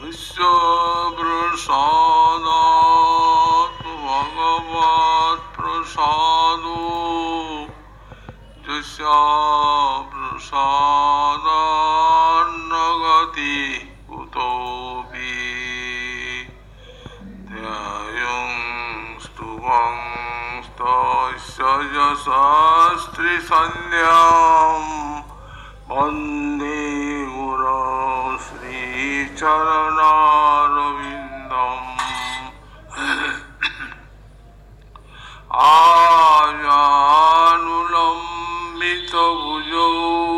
यस्यप्रसादात् भगवत्प्रसादो यस्यप्रसादान्नगति कुतोऽपि ध्यायं स्तुवं स्तस्य यशस्त्रिसन्ध्यां वन्दे गुरो श्रीचरणारविन्दम् आजानुलम्बितभुजौ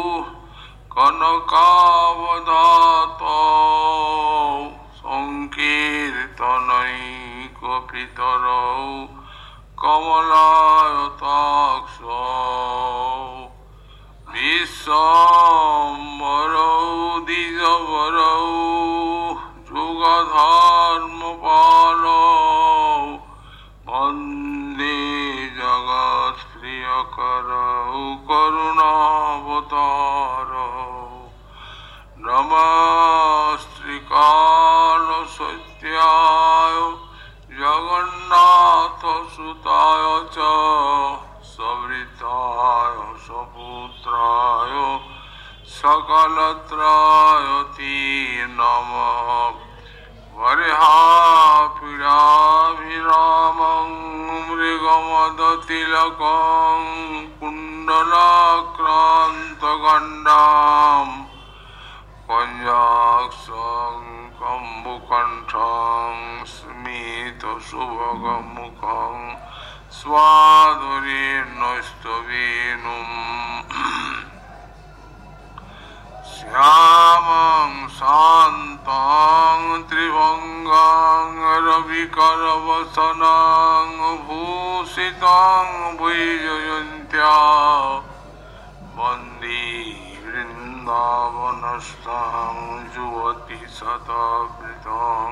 कनकावदातौ सङ्कीर्तनैकपितरौ कमलायताक्षौ विश्वम्भरौ द्विजवरौ जुगधर्मपालौ वन्दे जगत्प्रियकरौ करुणावतारौ नमस्त्रिकालसत्याय जगन्नाथसुताय च सवृताय सपुत्राय सकलत्रायते नमः वरेहापीडाभिरामं मृगमदतिलकं कुण्डलाक्रान्तगण्डां कञ्जाक्षं कम्बुकण्ठं स्मितसुभगमुखं स्वाधुरेणस्तवेणुम् श्यामं शान्तं त्रिभङ्गं रविकरवसनं भूषितं वैजयन्त्या वन्दे वृन्दावनस्थं युवतिशतवृतं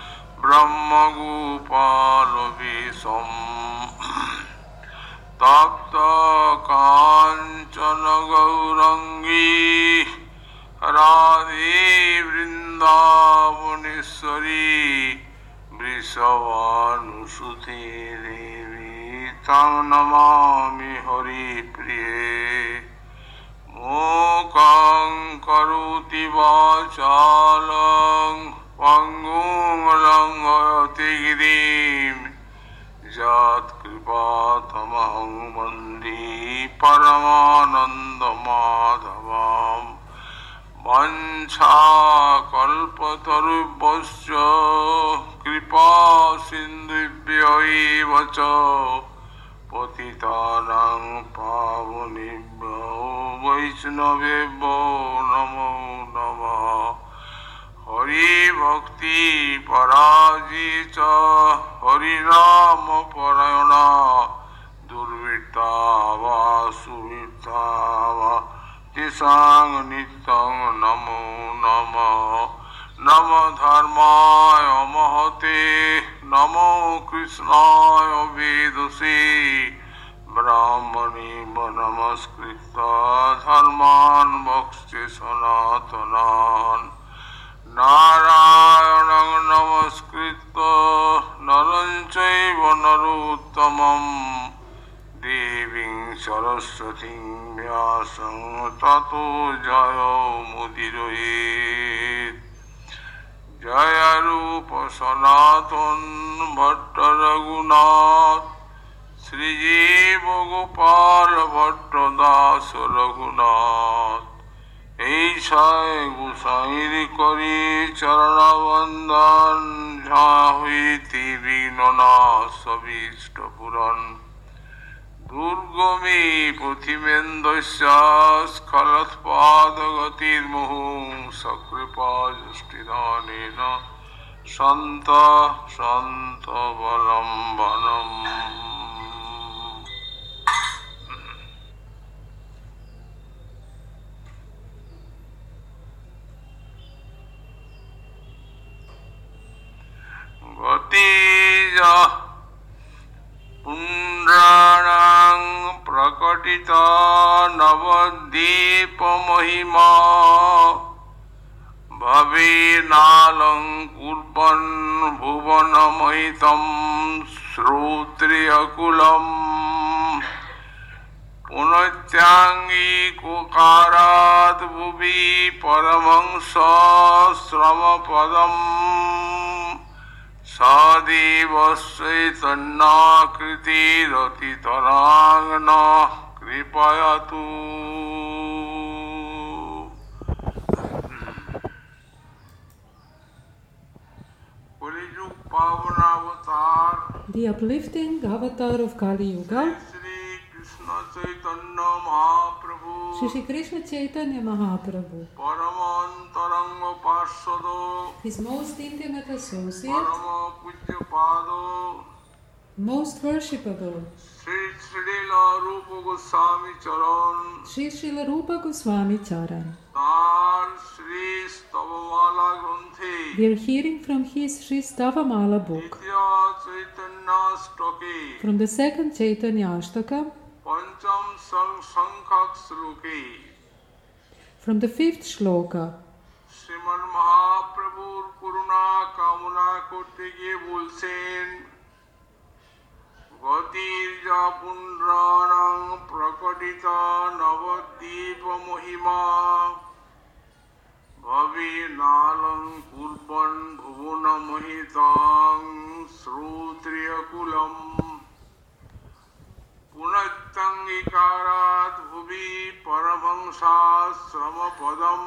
ब्रह्मगोपालवेशम् तप्तकाञ्चन गौरङ्गी राधे वृन्दावनेश्वरी वृषभानुसुते देवी तं नमामि हरिप्रिये मूकं करोति वाचालं पङ्गुं लङ्घयति गिरिं यत्कृपातमहं वन्दे परमानन्दमाधवम् वञ्छाकल्पतरुभ्यश्च कृपासिन्धुभ्य एव च पतितानां पावनेभ्यो वैष्णवेभ्यो नमो नमः हरिभक्तिपराजित हरिनामपरायणा दुर्वृत्ता वा सुवृत्ता वा तेषां नित्यं नमो नमः नमो धर्माय महते नमो कृष्णाय वेदसे ब्राह्मणे नमस्कृत्य धर्मान् भक्षे सनातनान् नारायणं नमस्कृत्य नरं चैव नरोत्तमम् देवीं सरस्वतीं व्यासं ततो जयो मुदीरयेत् जय रूप सनातन भट्ट रघुनाथ श्रीजीव गोपाल भट्ट दास रघुनाथ ऐसाय गोसाईर करी चरण वंदन झा हईति विघ्ननाश सभीष्ट पुराण दुर्गमे पथिमेन्द्रस्य स्खलत्पादगतिर्मुहुः सकृपाजुष्टिदानेन शान्तबलम्बनम् गतिजा पुण्ड्राणां प्रकटिता नवद्वीप महिमा ভবেনালং কুর্বন ভুবনমহিতম শ্রোত্রিয়কুলম পুনত্যাঙ্গি কোকারাদ ভুবি পরমংস শ্রমপদম সদেবশ্চৈতন্যাকৃতিরতিতরাঙ্গন কৃপয়তু। কলিযুগ পাবনাবতার The uplifting avatar of Kali Yuga, Shri Krishna Chaitanya Mahaprabhu Shri Krishna Chaitanya Mahaprabhu, পরমন্তরঙ্গ পার্শ্বদ his most intimate associate, পরম পূজ্য পাদ most worshipable, শ্রী শ্রীল রূপ গোস্বামী চরণ Sri Srila Rupa Goswami Charan. তার শ্রী স্তবমালা গ্রন্থে We are hearing from his Sri Stavamala book, দ্বিতীয় চৈতন্যাষ্টকে from the second Chaitanya Ashtaka, পঞ্চম সংখ্যক শ্লোকে from the fifth shloka. শ্রীমন মহাপ্রভুর করুণা কামনা করতে গিয়ে বলছেন, গতির্য পুণ্ড্রাণং প্রকটিত নবদ্বীপ মহিমা ভবেনালং কুর্বন ভুবন মোহিতং শ্রোত্রিয়কুলম পুনত্যাঙ্গিকারাৎ ভুবি পরমংসাশ্রমপদম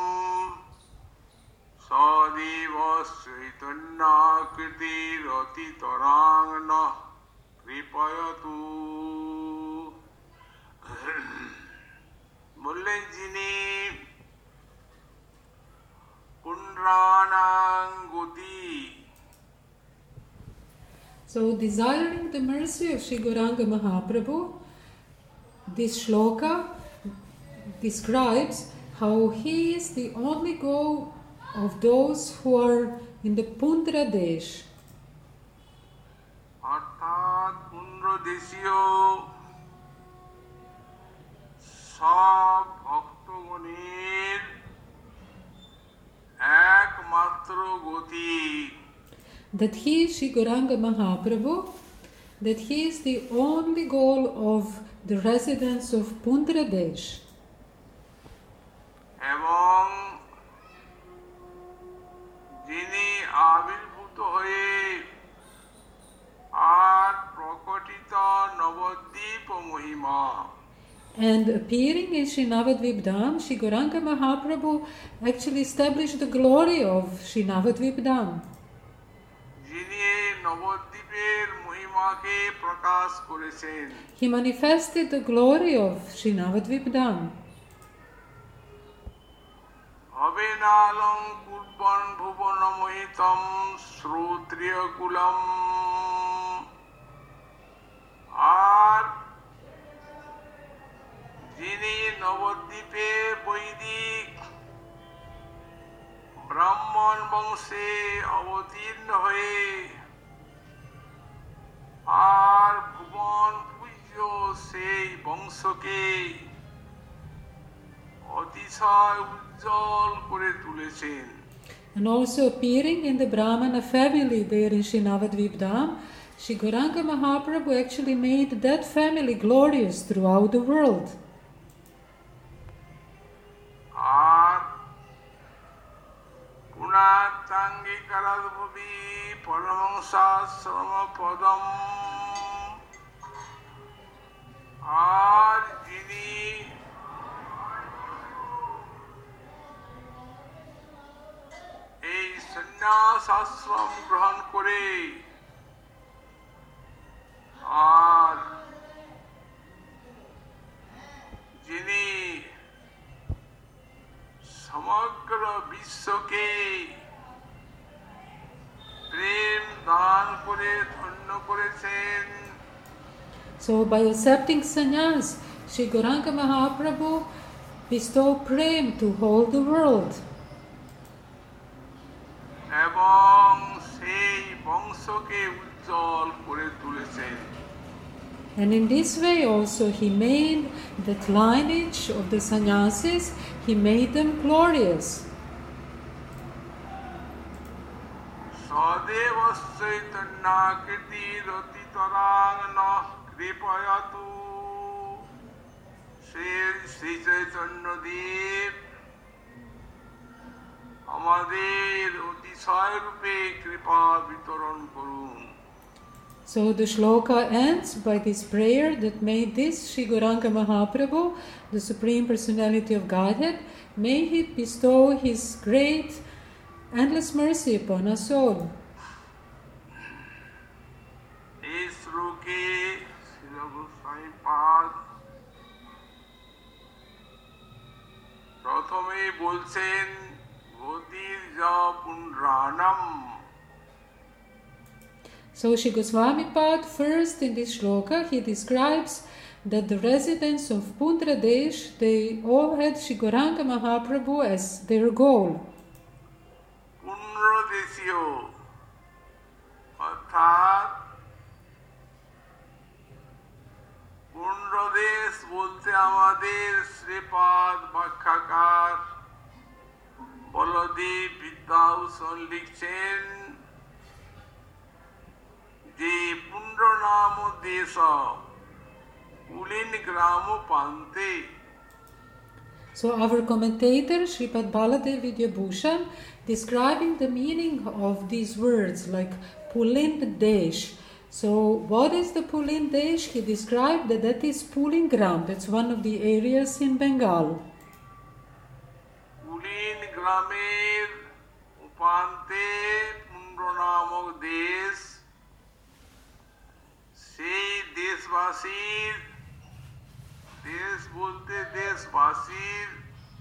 সদেবশ্চৈতন্যাকৃতিরতিতরাঙ্গন কৃপয়তু। বললেন যিনি পুণ্ড্রাণাং গতি, So, desiring the mercy of Sri Gauranga Mahaprabhu, this shloka describes how he is the only goal of those who are in the Pundra Desh. অর্থাৎ পুণ্ড্রদেশীয় সব ভক্তগণের একমাত্র গতি, That he, Sri Gauranga Mahaprabhu, that he is the only goal of the residents of Pundra Desh. এবং যিনি আবির্ভূত হয়ে আর প্রকটিত নবদ্বীপ মহিমা, And appearing in Sri Navadvip Dham, Sri Gauranga Mahaprabhu actually established the glory of Sri Navadvip Dham. যিনি নবদ্বীপের মহিমাকে প্রকাশ করেছেন, He manifested the glory of Sri Navadvip Dham. ভবেনালং কুর্বন ভুবন মোহিতম শ্রোত্রিয়কুলম, আর যিনি নবদ্বীপে বৈদিক ব্রাহ্মণ বংশে অবতীর্ণ হয়ে আর ভুবন পূজ্য সেই বংশকে অতিশয় উজ্জ্বল করে তুলেছেন। And also appearing in the Brahmana family there in Sri Navadvip Dham, Sri Gauranga Mahaprabhu actually made that family glorious throughout the world. আর পুনাত্যাঙ্গিকারাদ্ভুবি পরমংসাশ্রমপদম, আর যিনি এই সন্ন্যাস আশ্রম গ্রহণ করে আর যিনি সমগ্র বিশ্বকে প্রেম দান করে ধন্য করেছেন। So by accepting sannyas, Sri Gauranga Mahaprabhu bestowed prem to all the world. এবং সেই বংশকে উজ্জ্বল করে তুলেছেন। And in this way also he made that lineage of the sannyasis, he made them glorious. সদেবশ্চৈতন্যাকৃতিরতিতরাং নঃ কৃপয়তু Shri Chaitanyadev আমাদের অতিশয় রূপে কৃপা বিতরণ করুন। So the shloka ends by this prayer that may this Sri Gauranga Mahaprabhu, the Supreme Personality of Godhead, may he bestow his great endless mercy upon us all. এই শ্লোকে শ্রীল গোস্বামী পাদ প্রথমে বলছেন গতির যা পুনরানম। So Sri Goswami Pad, first in this shloka, he describes that the residents of Pundradesh, they all had Sri Gauranga Mahaprabhu as their goal. পুনরদেশীয় অর্থাৎ পুনরদেশ বলতে আমাদের শ্রীপাদ ব্যাখ্যাকার বলদেব বিদ্যাভূষণ লিখছেন যে পুণ্ড নাম দেশ কুলীন গ্রাম প্রান্তে। So our commentator Sripad Baladev Vidyabhushan, describing the meaning of these words like Pulind Desh. So what is the Pulind Desh? He described that is Pulingram. That's one of the areas in Bengal. পুলিন গ্রামের উপান্তে পুণ্ড নামক দেশ, সেই দেশবাসীর, দেশ বলতে দেশবাসীর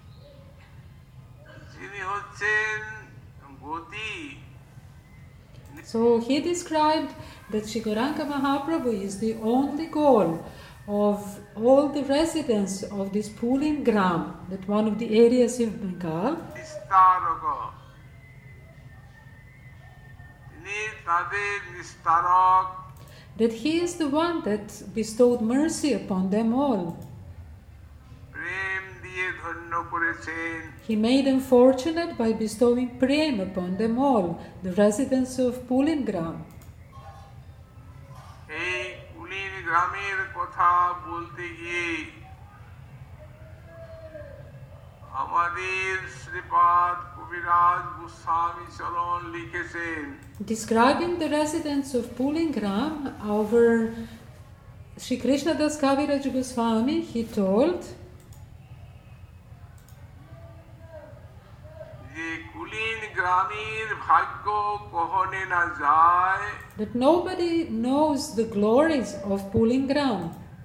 যিনি হচ্ছেন গতি। So he described that Sri Gauranga Mahaprabhu is the only goal of all the residents of this Pulin Gram, that one of the areas of Bengal. নিস্তারক, তিনি তাদের নিস্তারক, That he is the one that bestowed mercy upon them all. প্রেম দিয়ে ধন্য করেছেন। He made them fortunate by bestowing prem upon them all, the residents of Pulin Gram. এই কুলীন গ্রামের কথা বলতে গিয়ে আমাদের শ্রীপাদ কবিরাজ গোস্বামী চরণ লিখেছেন, Describing the residents of Pulin Gram, our Sri Krishnadas Kaviraj Goswami, he told যে কুলীন গ্রামের ভাগ্য কহনে না যায়, that nobody knows the glories of Pulin Gram.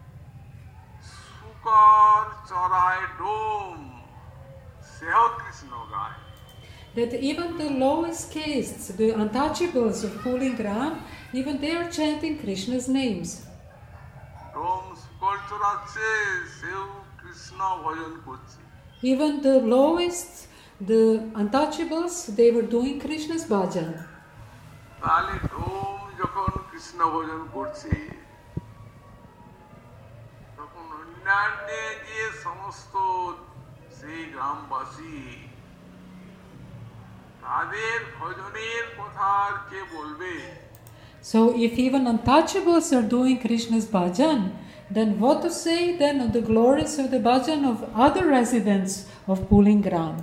শুকর চড়ায় ডোম, সেহ কৃষ্ণ গায়। That even the lowest castes, the untouchables of Pulin Gram, even they are chanting Krishna's names. ডোম শুকর চড়াচ্ছে, সেও কৃষ্ণ ভজন করছে। Even the lowest, the untouchables, they were doing Krishna's bhajan. তাহলে ডোম যখন কৃষ্ণ ভজন করছে, তখন অন্যান্য যে সমস্ত সেই গ্রামবাসী, তাদের ভজনের কথা আর কে বলবে? So if even untouchables are doing Krishna's bhajan, then what to say then of the glories of the bhajan of other residents of Pulin Gram?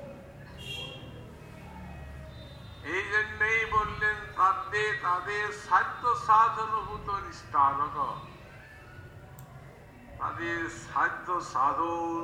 এই জন্যই বললেন তাদের সাধ্য সাধনভূত নিস্তারক, তাদের সাধ্য সাধন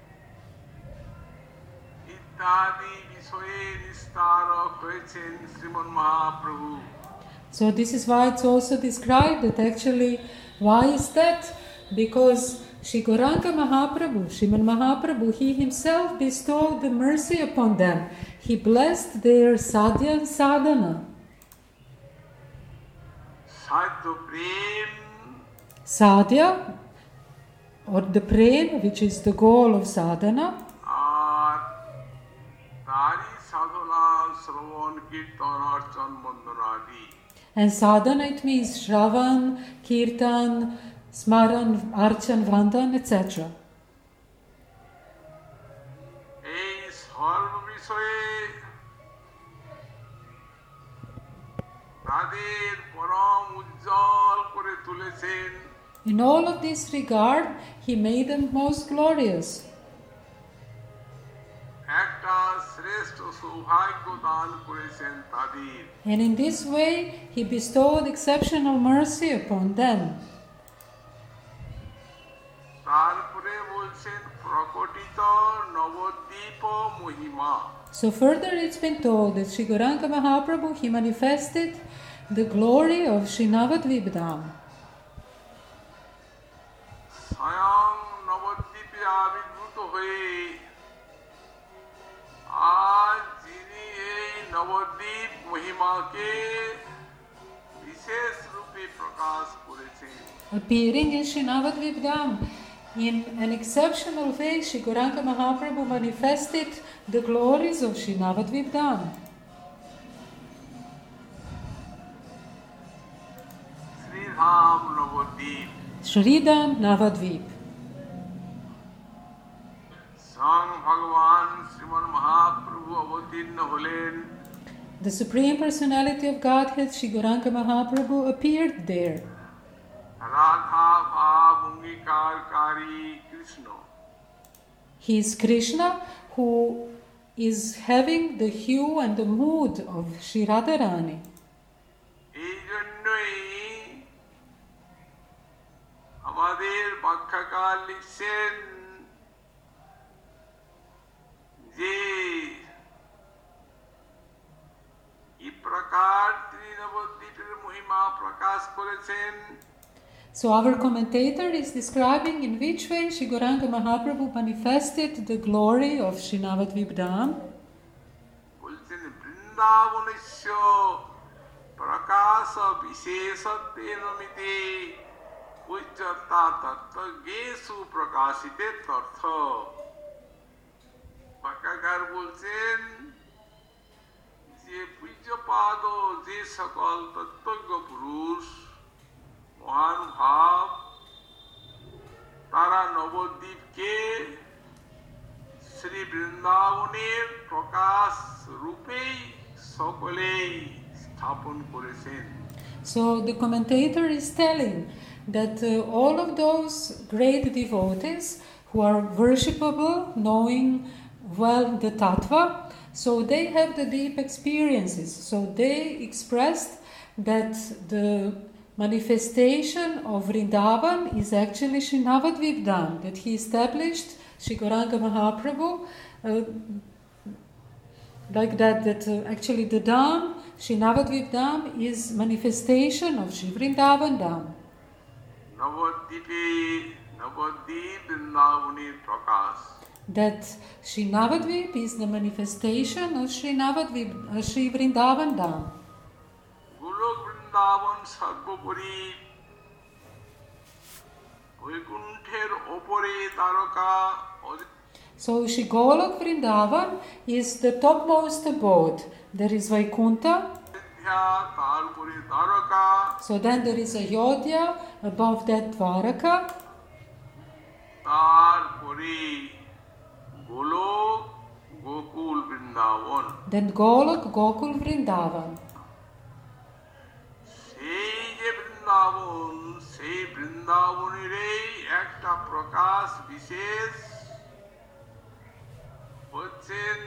ইত্যাদি বিষয়ে নিস্তারক হয়েছেন শ্রীমন Mahaprabhu. So this is why it's also described that actually, why is that? Because Sri Gauranga Mahaprabhu, Sriman Mahaprabhu, he himself bestowed the mercy upon them. He blessed their sadhya and sadhana. সাধ্য প্রেম, Sadhya, or the prem, which is the goal of sadhana, আর তারই সাধনা শ্রবণ কীর্তন অর্চন বন্দনাদি। and sadhana it means Shravan, Kirtan, Smaran, Archan, Vandan, etc. এই সর্ব বিষয়ে তাদের পরম উজ্জ্বল করে তুলেছেন। In all of this regard, he made them most glorious. একটা শ্রেষ্ঠ সৌভাগ্য দান করেছেন তাদের। And in this way, he bestowed exceptional mercy upon them. তারপরে বলছেন প্রকটিত নবদ্বীপ মহিমা। So further it's been told that Sri Gauranga Mahaprabhu, he manifested the glory of Sri Navadvip Dham. স্বয়ং নবদ্বীপে আবির্ভূত হয়ে আজ যিনি এই নবদ্বীপ মহিমাকে বিশেষ রূপে প্রকাশ করেছেন। Appearing in Sri Navadvip Dham, in an exceptional way, Sri Gauranga Mahaprabhu manifested the glories of Sri Navadvip Dham. Sridham Nabadwip Sridham Navadvip. স্বয়ং ভগবান শ্রীমন মহাপ্রভু অবতীর্ণ হলেন। The Supreme Personality of Godhead, Sri Gauranga Mahaprabhu, appeared there. Radha ভাব অঙ্গীকারকারী Krishna. He is Krishna, who is having the hue and the mood of Sri Radharani. এই জন্যই আমাদের ব্যাখ্যাকার লিখছেন যে এই প্রকার তিনি নবদ্বীপের মহিমা প্রকাশ করেছেন। So our commentator is describing in which way Sri Gauranga Mahaprabhu manifested the glory of Sri Navadvip Dham. বলছেন বৃন্দাবনস্য প্রকাশ বিশেষত্বেন মিতে উচ্চতা তত্ত্বজ্ঞেষু প্রকাশিতে তর্থ। ব্যাখ্যাকার বলছেন যে পূজ্যপাদ যে সকল তত্ত্বজ্ঞ পুরুষ মহানুভাব তারা নবদ্বীপকে শ্রী বৃন্দাবনের প্রকাশ রূপেই সকলেই স্থাপন করেছেন। So the commentator is telling that all of those great devotees who are worshipable, knowing well the tattva, so they have the deep experiences. So they expressed that the manifestation of Vrindavan is actually Sri Navadvip Dham, that he established Sri Gauranga Mahaprabhu like that, actually the Dham, Sri Navadvip Dham, is manifestation of Sri Vrindavan Dham. Nabadwip বৃন্দাবনের প্রকাশ। That Sri Navadvip is the manifestation of Sri Vrindavan Dham. গোলক বৃন্দাবন সর্বোপরি, বৈকুণ্ঠের ওপরে তারকা। So Sri Golok Vrindavan is the topmost abode. There is Vaikuntha. তারপরে Dwarka. So then there is Ayodhya, above that Dwaraka. তারপরে গোলক Gokul Vrindavan. Then Golok, Gokul Vrindavan. সেই যে বৃন্দাবন, সেই বৃন্দাবনেরই একটা প্রকাশ বিশেষ হচ্ছেন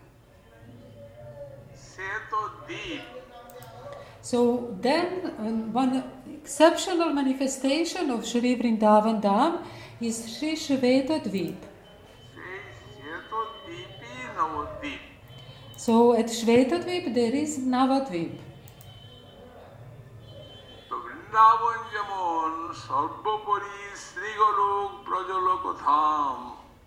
Shvetadvip. So then one exceptional manifestation of Sri Vrindavan Dham is Sri Shveta Dvip. সেই শ্বেতদ্বীপই Nabadwip. So at Shveta Dvip there is Navadvip. তো বৃন্দাবন যেমন সর্বোপরি শ্রীগোলক ব্রজলোক ধাম,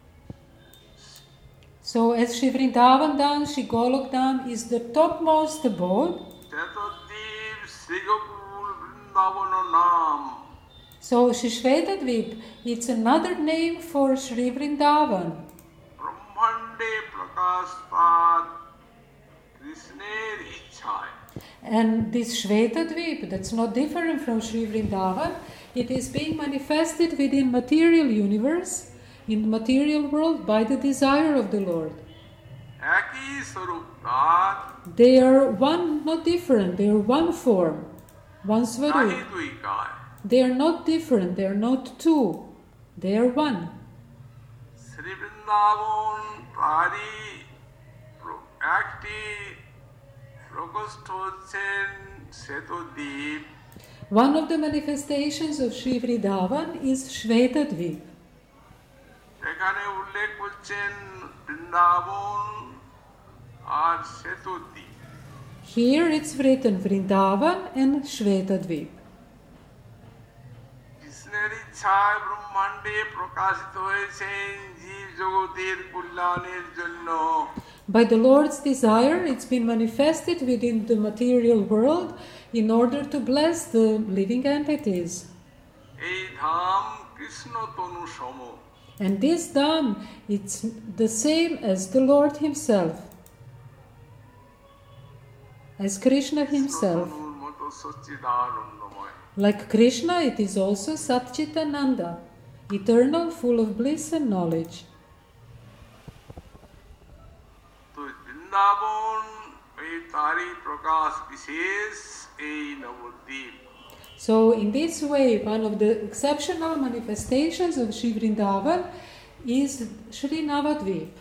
So as Sri Vrindavan Dham, Sri Golok Dham is the topmost abode. Shvetadvip শ্রীগোকুল Vrindavan নাম। So Sri Shveta Dvip, it's another name for Sri Vrindavan. ব্রহ্মাণ্ডে প্রকাশ তার কৃষ্ণের ইচ্ছায়। And this Shveta Dvip, that's not different from Sri Vrindavan, it is being manifested within material universe, in the material world, by the desire of the Lord. একই স্বরূপ তার, They are one, not different. They are one form, one নাহি Swarup. দুই কায়। They are not different. They are not two. They are one. Shri Vrindavan তারই একটি প্রকোষ্ঠ হচ্ছেন Shvetadvip. One of the manifestations of Sri Vrindavan is Shvetadvip. এখানে উল্লেখ করছেন বৃন্দাবন আর Shvetadvip. Here it's written Vrindavan and Shvetadvip. কৃষ্ণের ইচ্ছায় ব্রহ্মাণ্ডে প্রকাশিত হয়েছেন জীব জগতের কল্যাণের জন্য। By the Lord's desire, it's been manifested within the material world in order to bless the living entities. এই ধাম কৃষ্ণ তনু সম। And this Dham, it's the same as the Lord Himself, as Krishna Himself. তনুর মতো সচ্চিদানন্দময়। Like Krishna, it is also Satchitananda, eternal, full of bliss and knowledge. তো বৃন্দাবন এই তারই প্রকাশ বিশেষ এই Nabadwip. So, in this way, one of the exceptional manifestations of Sri Vrindavan is Sri Navadvip.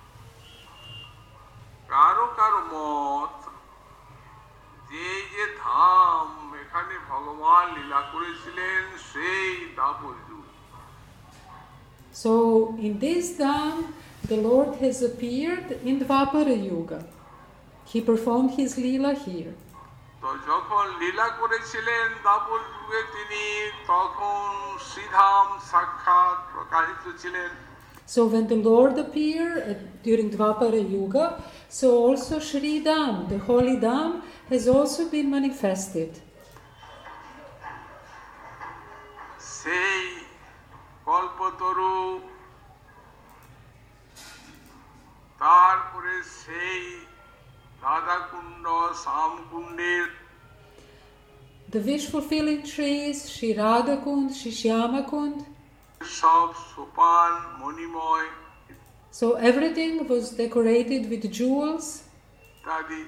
কারো কারো মত যে যে ধাম এখানে ভগবান লীলা করেছিলেন সেই দাপর যুগ। So, in this Dham, the Lord has appeared in Dvapara Yuga. He performed his Leela here. তো যখন লীলা করেছিলেন দাপর যুগে তিনি তখন শ্রীধাম সাক্ষাৎ প্রকাশিত ছিলেন। So, when the Lord appeared during Dvapara Yuga, so also Sri Dham, the holy Dham, has also been manifested. সেই কল্পতরু তারপরে সেই Radhakund শ্যামকুণ্ডের The wish-fulfilling trees, Sri Radha Kund, Sri Shyama Kund. সব সোপান Manimoy So everything was decorated with jewels. ইত্যাদি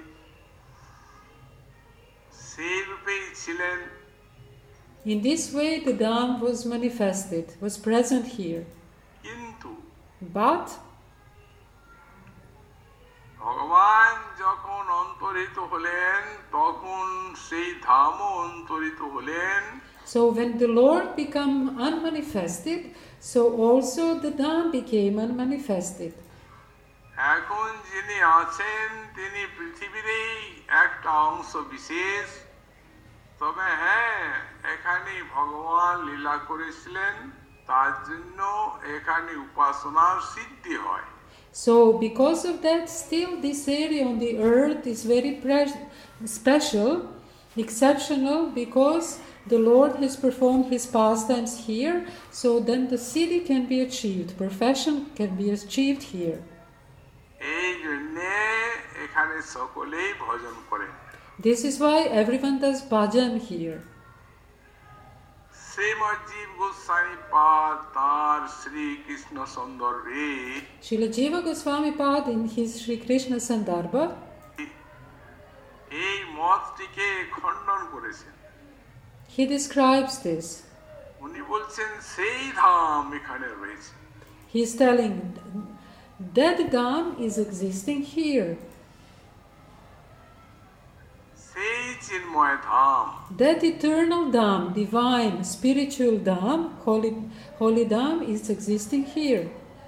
সেই রূপেই ছিলেন। In this way, the Dham was manifested, was present here. কিন্তু But ভগবান যখন অন্তরিত হলেন তখন সেই ধামও অন্তরিত হলেন। so when the Lord became unmanifested, so also the Dham became unmanifested. এখন যিনি আছেন তিনি পৃথিবীরই একটা অংশ বিশেষ। তবে হ্যাঁ, এখানে ভগবান লীলা করেছিলেন, তার জন্য এখানে উপাসনার সিদ্ধি হয়। So because of that, still this area on the earth is very special, exceptional, because the Lord has performed his pastimes here, so then the siddhi can be achieved, perfection can be achieved here. এই জন্যে এখানে সকলেই ভজন করেন। This is why everyone does bhajan here. Srimat জীব গোস্বামী পাদ তাঁর Shrikrishna সন্দর্ভে Srila Jiva Goswami Pad in his Sri Krishna Sandarbha, এই মতটিকে খণ্ডন করেছেন। he describes this. উনি বলছেন সেই ধাম এখানে রয়েছে। He is telling that Dham is existing here. সেই চিন্ময় ধাম That eternal Dham, divine, spiritual Dham, holy Dham is existing here.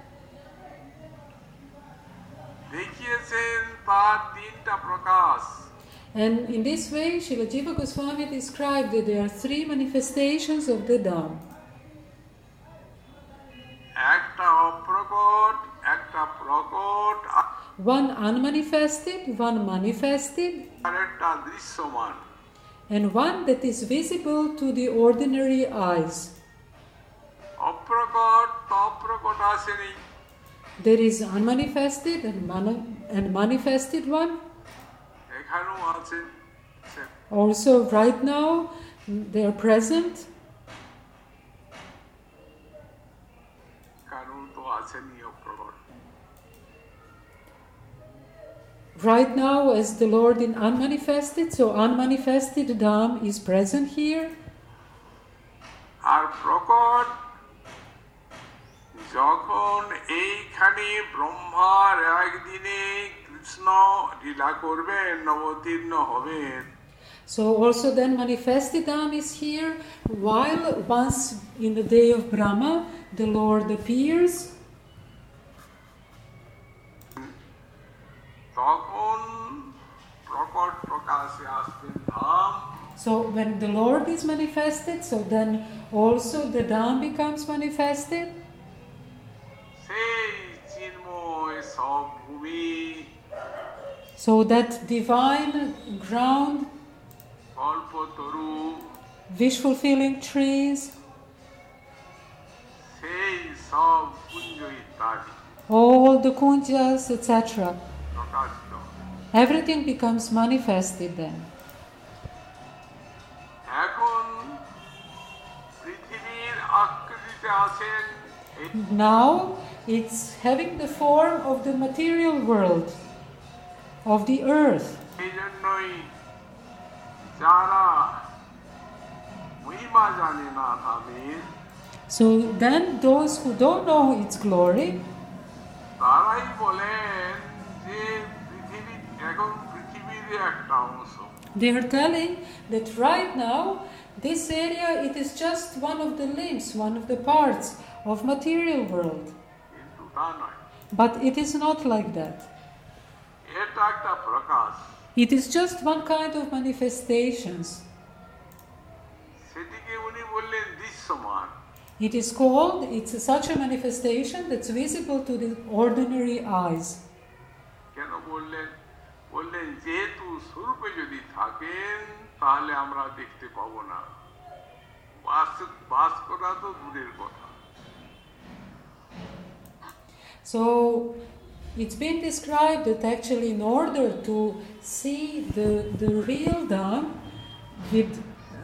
দেখিয়েছেন তার তিনটা প্রকাশ। And in this way, Srila Jiva Goswami described that there are three manifestations of the Dham. একটা অপ্রকট, একটা প্রকট, One unmanifested, one manifested, আর একটা দৃশ্যমান। and one that is visible to the ordinary eyes. অপ্রকট তো অপ্রকট আসেনি, There is unmanifested and manifested one. এখানেও আছে। Also, right now, they are present. কারণ তো আসেনি অপ্রকট। right now as the Lord in unmanifested, so unmanifested Dham is present here. আর প্রকট যখন এইখানে ব্রহ্মার একদিনে কৃষ্ণ লীলা করবেন, অবতীর্ণ হবেন, So also then manifested Dham is here, while once in the day of Brahma, the Lord appears. তখন প্রকট প্রকাশে আসবেন ধাম। So when the Lord is manifested, so then also the Dham becomes manifested. সেই চিন্ময় সব ভূমি, So that divine ground, Kalpataru, wish-fulfilling trees, সেই সব কুঞ্জ ইত্যাদি all the kunjas, etc. প্রকাশিত। Everything becomes manifested then. এখন পৃথিবীর আকৃতিতে আছেন, Now it's having the form of the material world, of the earth. এই জন্যই যারা মহিমা জানে না ধামের, So then those who don't know its glory, তারাই বলেন যে পৃথিবী এখন পৃথিবীর একটা অংশ। they are telling that right now this area, it is just one of the limbs, one of the parts of material world. কিন্তু তা নয়, But it is not like that. এটা একটা প্রকাশ। It is just one kind of manifestations. সেটিকে উনি বললেন দৃশ্যমান। It is called, it's such a manifestation that's visible to the ordinary eyes. কেন বললেন? বললেন যেহেতু স্বরূপে যদি থাকেন তাহলে আমরা দেখতে পাবো না, বাস করা তো দূরের কথা। So it's been described that actually in order to see the real Dham with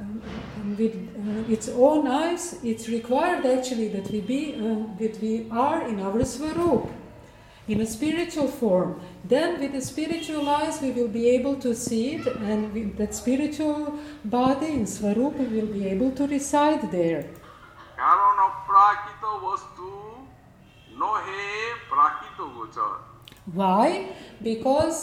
its own eyes, it's required actually that we are in our Svarup, in a spiritual form. Then with the spiritual eyes we will be able to see it, and with that spiritual body in Svarup we will be able to reside there. কারণ অপ্রাকৃত বস্তু নহে প্রাকৃত গোচর। Why? Because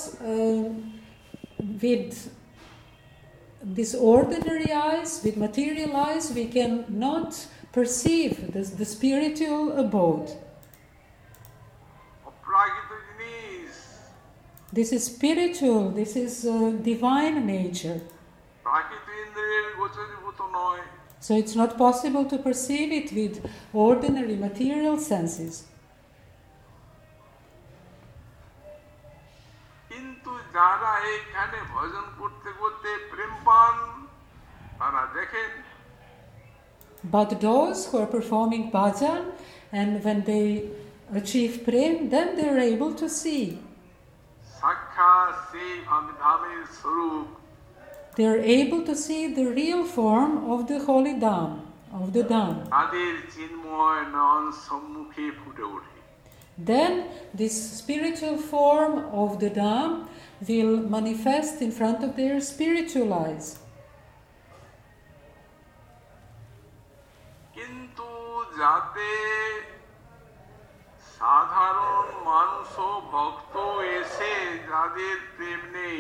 with this ordinary eyes, with material eyes, we cannot perceive the spiritual abode. অপ্রাকৃত জিনিস, This is spiritual, this is divine nature. প্রাকৃত ইন্দ্রিয়ের গোচরীভূত নয়। So it's not possible to perceive it with ordinary material senses. কিন্তু যারা এইখানে ভজন করতে করতে প্রেম পান তারা দেখেন, But those who are performing bhajan, and when they achieve prem, then they are able to see. সাক্ষাৎ সেই ধামের স্বরূপ, They are able to see the real form of the holy Dham, of the Dham. তাদের চিন্ময় নয়ন সম্মুখে ফুটে ওঠে। Then this spiritual form of the Dham will manifest in front of their spiritual eyes. কিন্তু যাতে সাধারণ মানুষ ও ভক্ত এসে যাদের প্রেম নেই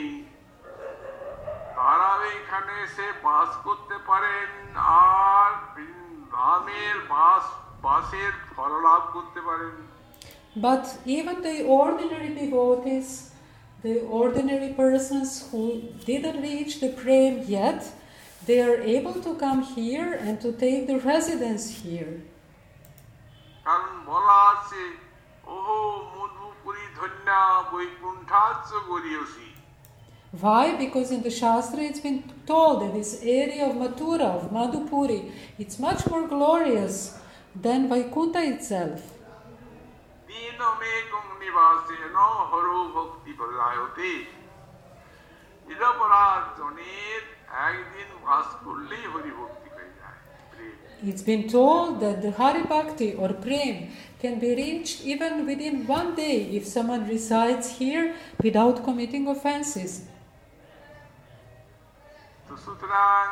তারা এখানে এসে বাস করতে পারেন আর ধামের বাসের ফল লাভ করতে পারেন। But even the ordinary devotees, the ordinary persons who didn't reach the prem yet, they are able to come here and to take the residence here. কারণ বলা আছে ওহো Madhupuri Dhanya বৈকুণ্ঠাচ্য গরিয়সী। Why? Because in the Shastra it's been told that this area of Mathura, of Madhupuri, it's much more glorious than Vaikuntha itself. দীনমেকং নিবাসেন হরো ভক্তি প্রদায়তে। নিরপরাধ জনের একদিন বাস করলেই হরি ভক্তি হয়ে যায়। আসে। It's been told that the Hari Bhakti or Prem can be reached even within one day if someone resides here without committing offenses. তো সুতরাং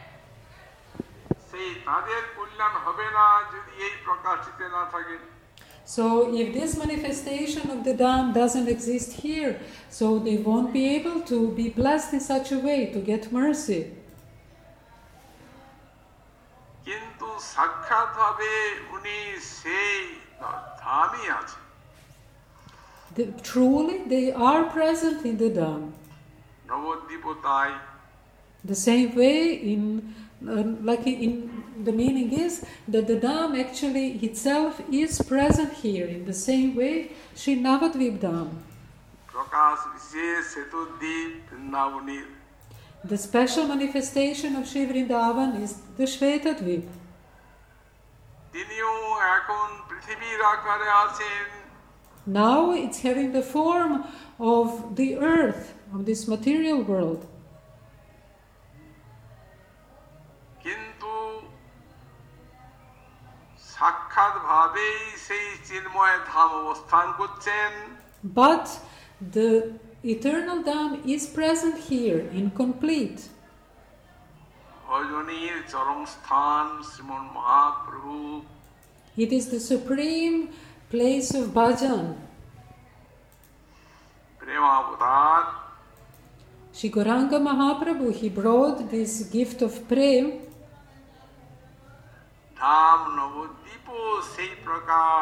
সেই তাদের কল্যাণ হবে না যদি এই প্রকাশিতে না থাকে। So if this manifestation of the Dham doesn't exist here, so they won't be able to be blessed in such a way to get mercy. কিন্তু সাক্ষাৎ ভাবে উনি সেই ধামই আছে। Truly, they are present in the Dham. নবদ্বীপও তাই। The same way in the meaning is that the Dham actually itself is present here. In the same way, Sri Navadvip Dham. প্রকাশ বিশেষ সেতুদ্বীপ বৃন্দাবনীর। The special manifestation of Sri Vrindavan is the Shvetadvip. তিনিও এখন পৃথিবীর আকারে আছেন। Now it's having the form of the earth, of this material world. কিন্তু সাক্ষাৎ ভাবেই সেই চিন্ময় ধাম অবস্থান করছেন। But the eternal Dham is present here, incomplete. ভজনীর চরম স্থান শ্রীমন Mahaprabhu. It is the supreme place of bhajan. প্রেমাবতার Shri Gauranga Mahaprabhu, he brought this gift of prem. ধাম নবদ্বীপও সেই প্রকার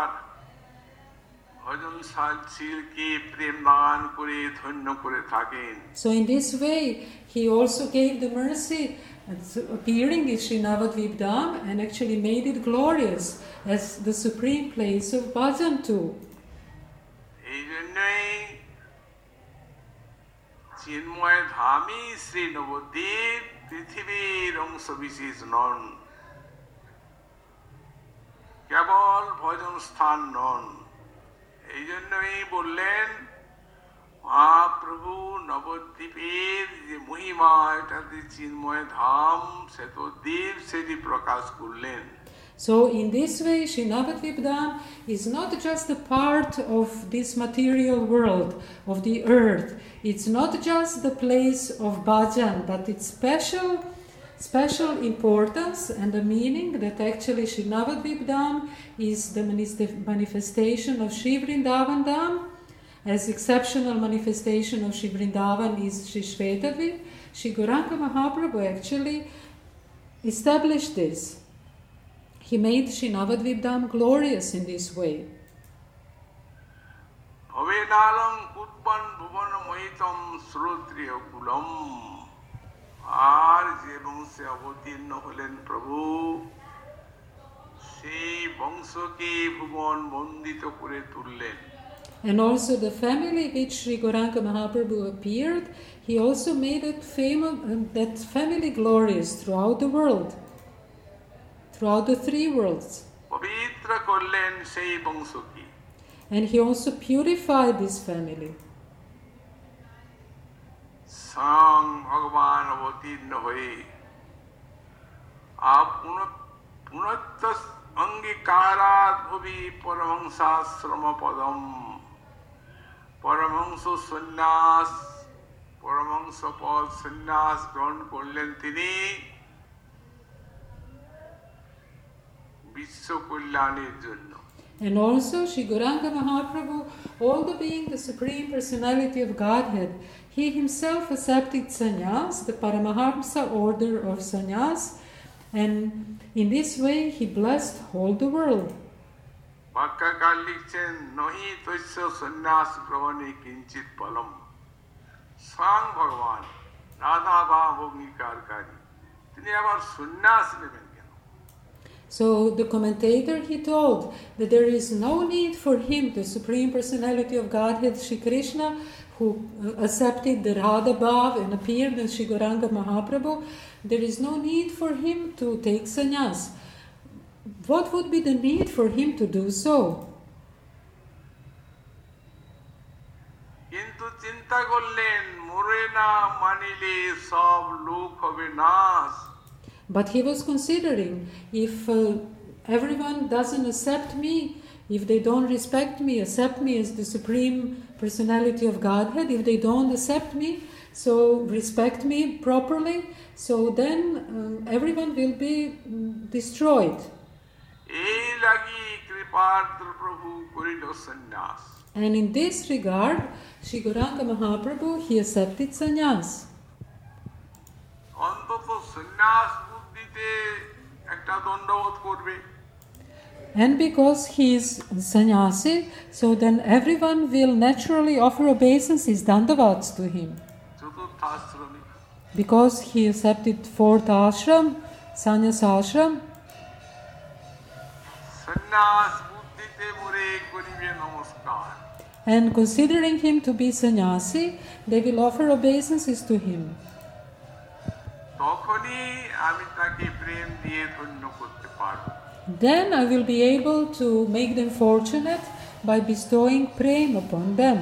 ভজনশীলকে প্রেম দান করে ধন্য করে থাকেন। So in this way, he also gave the mercy appearing in Sri Navadvip Dham and actually made it glorious as the supreme place of bhajan too. এই জন্যই চিন্ময় ধামই শ্রী নবদ্বীপ পৃথিবীর অংশ বিশেষ নন, কেবল ভজন স্থান নন। এই জন্যই বললেন মহাপ্রভু নবদ্বীপের যে মহিমা, এটা যে চিন্ময় ধাম সেতুদ্বীপ, সেটি প্রকাশ করলেন। So in this way, Sri Navadvip Dham is not just a part of this material world, of the earth. It's not just the place of bhajan, but its special importance and the meaning that actually Sri Navadvip Dham is the manifestation of Sri Vrindavan Dham, as exceptional manifestation of Sri Vrindavan is Sri Shvetadvip. Sri Gauranga Mahaprabhu actually established this. He made Sri Navadvip Dham glorious in this way. ভবেনালং কুৎপন ভুবন মহিতম শ্রোত্রিয় কুলম। আর যে বংশে অবতীর্ণ হলেন প্রভু, সেই বংশকে ভুবন বন্দিত করে তুললেন। And also the family which Sri Gauranga Mahaprabhu appeared, he also made it that family glorious throughout the world, throughout the three worlds. পবিত্র করলেন সেই বংশকে। And he also purified this family. স্বয়ং ভগবান অবতীর্ণ হয়ে পুনত্ব অঙ্গীকারাৎ ভুবি পরমহংসাশ্রম পদম। পরমহংস সন্ন্যাস, পরমহংস পদ সন্ন্যাস গ্রহণ করলেন তিনি বিশ্ব কল্যাণের জন্য। And also Sri Gauranga Mahaprabhu, although being the Supreme Personality of Godhead, he himself accepted sannyas, the Paramahamsa order of sannyas, and in this way he blessed all the world. বাক্যকার লিখছেন নহি তস্য সন্ন্যাস গ্রহণে কিঞ্চিত ফলম। স্বয়ং ভগবান রাধা ভাব অঙ্গীকারকারী, তিনি আবার সন্ন্যাস নেবেন। So the commentator, he told that there is no need for him, the Supreme Personality of Godhead, Shri Krishna, who accepted the Radha Bhav and appeared in Shri Gauranga Mahaprabhu, there is no need for him to take sannyas. What would be the need for him to do so? কিন্তু চিন্তা করলেন মোরে না মানিলে সব লোক হবে নাশ। But he was considering, if everyone doesn't accept me, if they don't respect me, accept me as the Supreme Personality of Godhead, if they don't accept me, so respect me properly, so then everyone will be destroyed. এই লাগি কৃপার্দ্র প্রভু করিল সন্ন্যাস। And in this regard, Sri Gauranga Mahaprabhu, he accepted sannyas. অন্তত সন্ন্যাস বুদ্ধিতে একটা দণ্ডবোধ করবে। And because he is sannyasi, so then everyone will naturally offer obeisances, dandavats to him. চতুর্থ আশ্রমে Because he accepted fourth ashram, sannyas ashram, সন্ন্যাস বুদ্ধিতে মোরে করিবে নমস্কার। and considering him to be sannyasi, they will offer obeisances to him. তখনই আমি তাকে প্রেম দিয়ে ধন্য করতে পারব। Then I will be able to make them fortunate by bestowing prem upon them.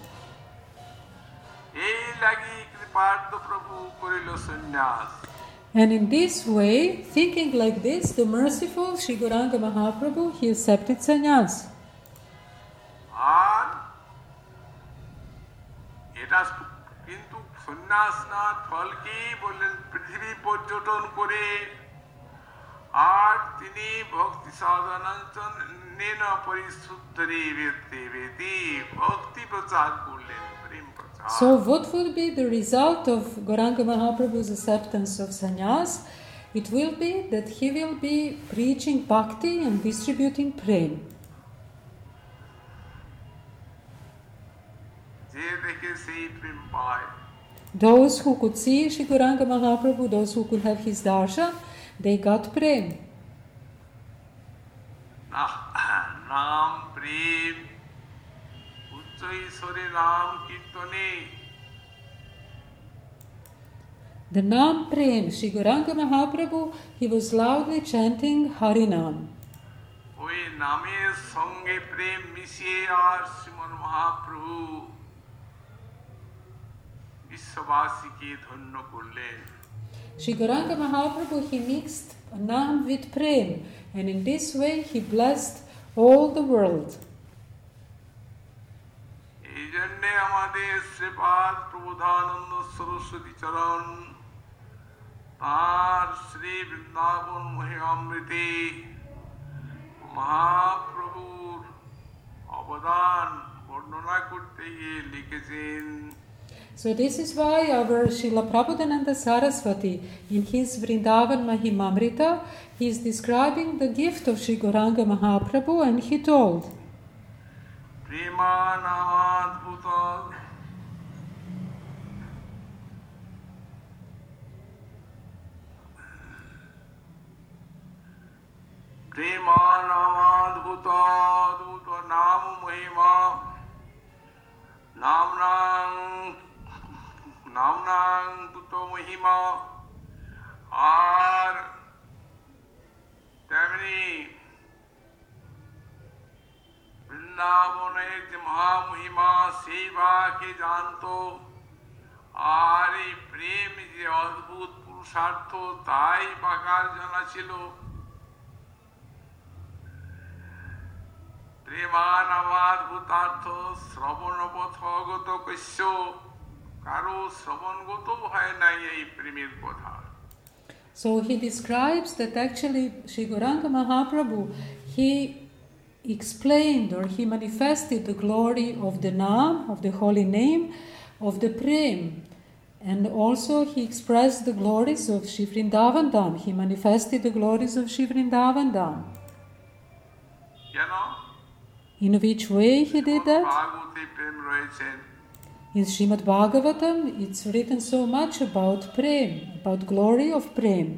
এই লাগি কৃপার্দ্র প্রভু করিল সন্ন্যাস। And in this way, thinking like this, the merciful Sri Gauranga Mahaprabhu, he accepted sannyas. আর এটা কিন্তু সন্ন্যাস না, ফল কি বললেন, পৃথিবী পর্যটন করে আর তিনি ভক্তি সাধনাঞ্চন পরিশুদ্ধরি বেদি ভক্তি প্রচার করলেন, প্রেম প্রচার। So what would be the result of Gauranga Mahaprabhu's acceptance of sannyas? It will be that he will be preaching bhakti and distributing prem. যে দেখে সেই প্রেম পায়। Those who could see Sri Gauranga Mahaprabhu, those who could have his darshan, they got prem. নাম প্রেম উচ্চ ঈশ্বরে নাম কীর্তনে The Nam Prem, Sri Gauranga Mahaprabhu, he was loudly chanting Harinam. ওই নামের সঙ্গে প্রেম মিশিয়ে আর শ্রীমন মহাপ্রভু বিশ্ববাসীকে ধন্য করলেন। Sri Gauranga Mahaprabhu, he mixed Nam with Prem, and in this way he blessed all the world. এই জন্যে আমাদের শ্রীপাদ প্রবোধানন্দ সরস্বতী চরণ তার শ্রী বৃন্দাবন মহিমামৃতে মহাপ্রভুর অবদান বর্ণনা করতে গিয়ে লিখেছেন। So this is why our Srila Prabodhananda Saraswati, in his Vrindavan Mahimamrita, he is describing the gift of Sri Gauranga Mahaprabhu, and he told, প্রেমানামাদ্ভুত প্রেমানামাদ্ভুত অদ্ভুত নাম মহিমা নামনাং দুত মহিমা আর তেমনি বৃন্দাবনের যে মহামহিমা সেই বা কে জানতো, আর এই প্রেম যে অদ্ভুত পুরুষার্থ তাই বা কার জানা ছিল। প্রেমানামাদ্ভুতার্থ শ্রবণপথগত কস্য, কারো শ্রবণগত হয় নাই এই প্রেমের কথা। So he describes that actually Sri Gauranga Mahaprabhu, he explained or he manifested the glory of the Nam, of the holy name, of the Prem. And also he expressed the glories of Shri Vrindavan Dham. He manifested the glories of Shri Vrindavan Dham. কেন? In which way he did that? ভাগবতে প্রেম রয়েছেন। In Srimad Bhagavatam, it's written so much about Prem, about glory of Prem.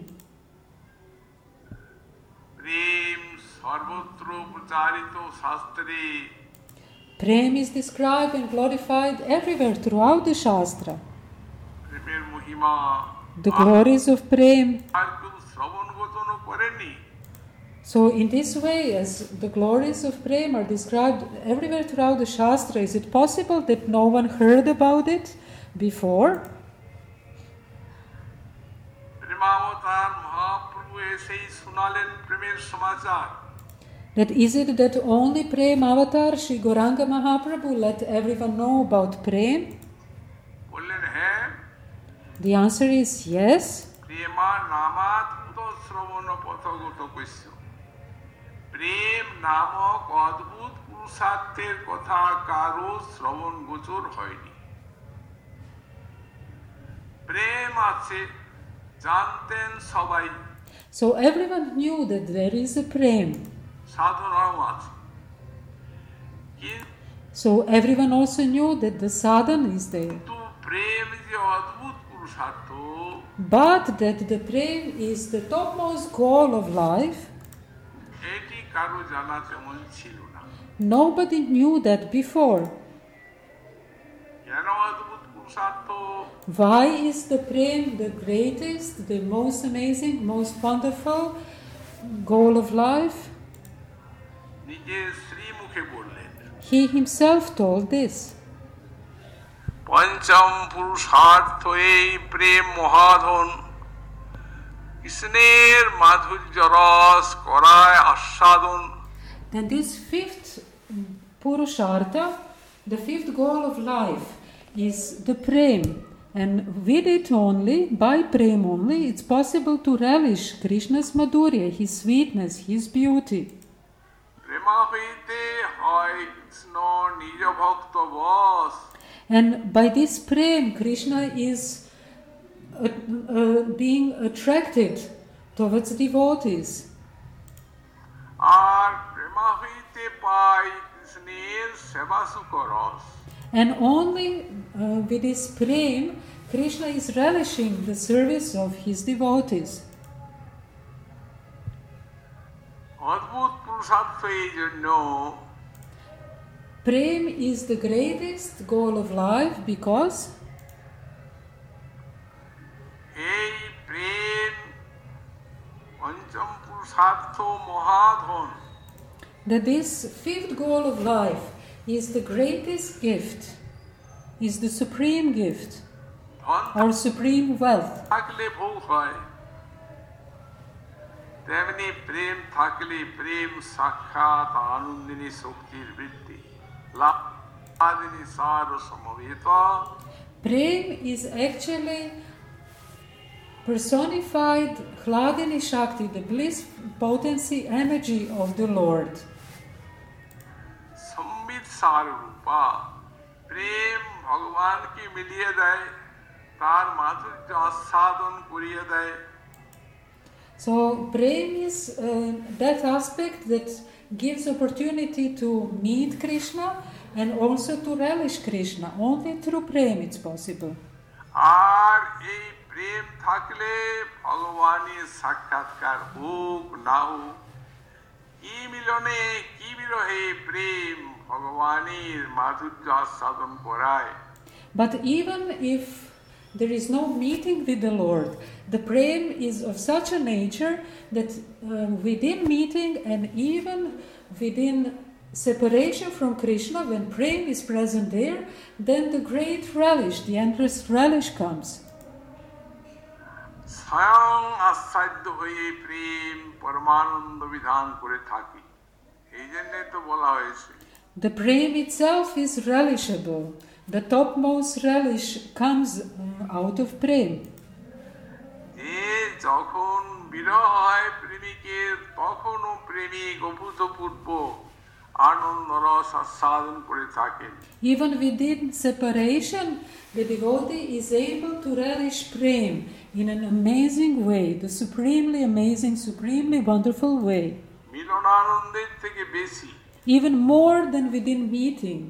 প্রেম সর্বত্র প্রচারিত শাস্ত্রে। Prem is described and glorified everywhere throughout the Shastra. প্রেমের মহিমা The glories of Prem. আর কেউ শ্রবণগতনও করেনি। So in this way, as the glories of Prem are described everywhere throughout the Shastra, is it possible that no one heard about it before? প্রেমাবতার সেই শুনালেন প্রেমের সমাচার। That is it that only Prem Avatar Sri Gauranga Mahaprabhu let everyone know about Prem? বললেন হ্যাঁ, The answer is yes. Prema নামাত শ্রবণ পথগত কৈশ্য। প্রেম নামক অদ্ভুত পুরুষার্থের কথা কারো শ্রবণ গোচর হয়নি। প্রেম আছে জানতেন সবাই, So everyone knew that there is a Prem. সাধনাও আছে, কিন্তু So everyone also knew that the sadhana is there. প্রেম যে অদ্ভুত পুরুষার্থ, But that the Prem is the topmost goal of life, এটি কারো জানা তেমন ছিল না। nobody knew that before. কেন অদ্ভুত পুরুষার্থ? Why is the Prem the greatest, the most amazing, most wonderful goal of life? নিজের শ্রীমুখে বললেন, He himself told this. পঞ্চম পুরুষার্থ এই প্রেম মহাধন, কৃষ্ণের মাধুর্য রস করায় আস্বাদন। And this fifth Purushartha, the fifth goal of life, is the Prem. And with it only, by Prem only, it's possible to relish Krishna's Madhurya, his sweetness, his beauty. Prema হইতে হয় কৃষ্ণ নিজ ভক্ত বস, And by this Prem, Krishna is being attracted towards devotees. আর প্রেমা হইতে পায় কৃষ্ণের সেবা সুখ রস। And only with this Prem, Krishna is relishing the service of his devotees. অদ্ভুত পুরুষার্থ এই জন্য, Prem is the greatest goal of life because এই প্রেম পঞ্চম পুরুষার্থ মহাধন। that this fifth goal of life is the greatest gift, is the supreme gift, ধন or supreme wealth. থাকলে ভোগ হয়, তেমনি প্রেম থাকলে প্রেম সাক্ষাৎ আনন্দিনী শক্তির বৃদ্ধি লাদিনী সার সমবেত। Prem is actually personified Hladini Shakti, the bliss, potency, energy of the Lord. সম্বিত সার রূপা প্রেম ভগবানকে মিলিয়ে দেয়, তার মাধুর্য আস্বাদন করিয়ে দেয়। So Prem is that aspect that gives opportunity to meet Krishna and also to relish Krishna. Only through Prem it's possible. আর এই প্রেম থাকলে ভগবানের সাক্ষাৎকার হোক না হোক, কি মিলনে কি বিরহে প্রেম ভগবানের মাধুর্য আস্বাদন করায়। But even if there is no meeting with the Lord, the Prem is of such a nature that within meeting and even within separation from Krishna, when Prem is present there, then the great relish, the endless relish comes. স্বয়ং আশ্চর্য হয়ে প্রেম পরমানন্দ বিধান করে থাকি, এই জন্যে তো বলা হয়েছে The Prem itself is relishable. The topmost relish comes out of Prem. যে যখন বিরহ হয় প্রেমিকের, তখনও প্রেমিক অভূতপূর্ব আনন্দ রস আস্বাদন করে থাকেন। Even within separation, the devotee is able to relish Prem in an amazing way, the supremely amazing, supremely wonderful way. মিলনানন্দের থেকে বেশি, Even more than within meeting.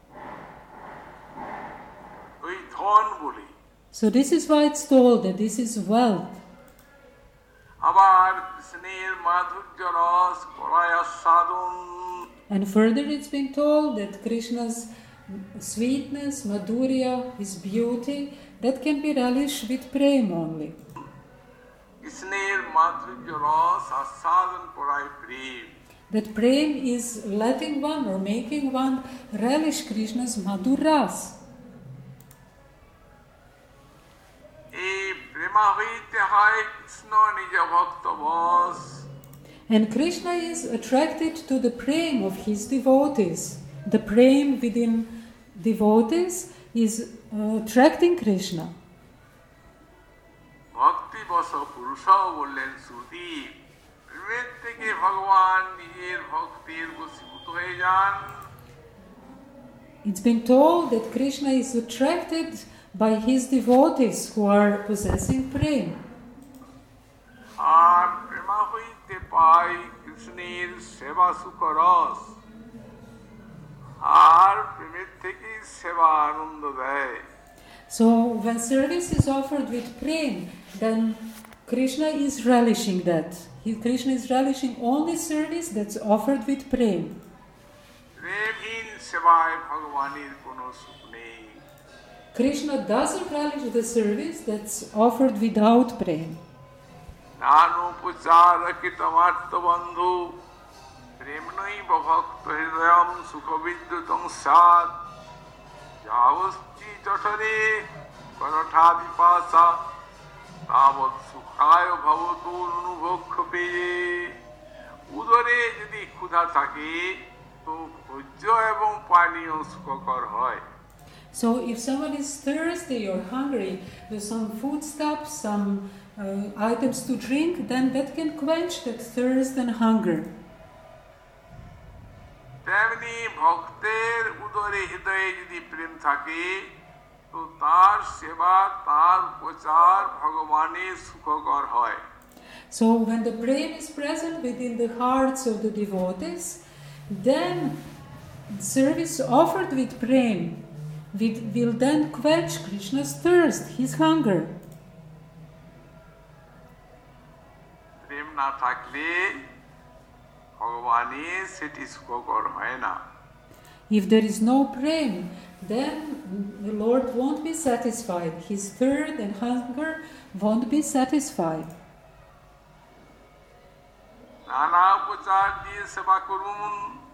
ওই ধন বলি। So this is why it's told that this is wealth. আবার কৃষ্ণের মাধুর্য রস করায় আস্বাদন। And further it's been told that Krishna's sweetness, Madhurya, his beauty, that can be relished with Prem only. কৃষ্ণের মাধুর্য রস আস্বাদন করায় প্রেম। That Prem is letting one or making one relish Krishna's Madhuras. এই প্রেম প্রেমা হইতে হয় কৃষ্ণ নিজ ভক্ত বশ। And Krishna is attracted to the prem of his devotees. The prem within devotees is attracting Krishna. ভক্তি বশ পুরুষ বললেন শ্রুতি, প্রেমের থেকে ভগবান নিজের ভক্তির বশীভূত হয়ে যান। It's been told that Krishna is attracted by his devotees who are possessing prem. আর প্রেমা হইতে পাই কৃষ্ণের সেবা সুখ রস, আর প্রেমের থেকে সেবা আনন্দ দেয়। So when service is offered with prem, then Krishna is relishing that. Krishna is relishing only service that's offered with prem. প্রেমহীন সেবায় ভগবানের কোনো সুখ নেই। Krishna doesn't relish the service that's offered without prem. নানোপচারকিতমার্ত বন্ধু প্রেমনৈব ভক্ত হৃদয়ম সুখবিদ্যুতং স্যাৎ, যাবস্তি জঠরে করঠা বিপাশা তাবৎ সুখায় ভবতু অনুভক্ষ পেয়ে। উদরে যদি ক্ষুধা থাকে তো ভোজ্য এবং পানীয় সুখকর হয়। So if someone is thirsty or hungry, there's some foodstuffs, some items to drink, then that can quench that thirst and hunger. তেমনি ভক্তের উদরে হৃদয়ে যদি প্রেম থাকে তো তার সেবা তার উপচার ভগবানের সুখকর হয়। So when the prem is present within the hearts of the devotees, then service offered with prem will then quench Krishna's thirst, his hunger. প্রেম না থাকলে ভগবানের সেটি সুখকর হয় না। If there is no prem, then the Lord won't be satisfied. His thirst and hunger won't be satisfied. নানা উপচার দিয়ে সেবা করুন,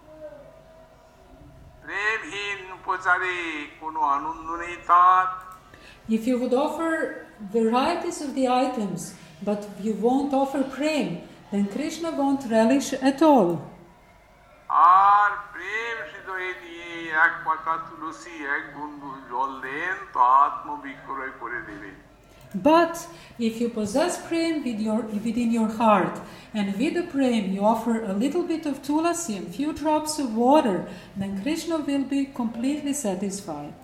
প্রেমহীন উপচারে কোনো আনন্দ নেই তার। If you would offer varieties of the items, but you won't offer prem, then Krishna won't relish at all. আর প্রেম হৃদয়ে নিয়ে এক পাতা তুলসী এক বুন্দু জল দেন তো আত্মবিক্রয় করে দেবে। But if you possess prem within your heart, and with the prem you offer a little bit of tulasi and few drops of water, then Krishna will be completely satisfied.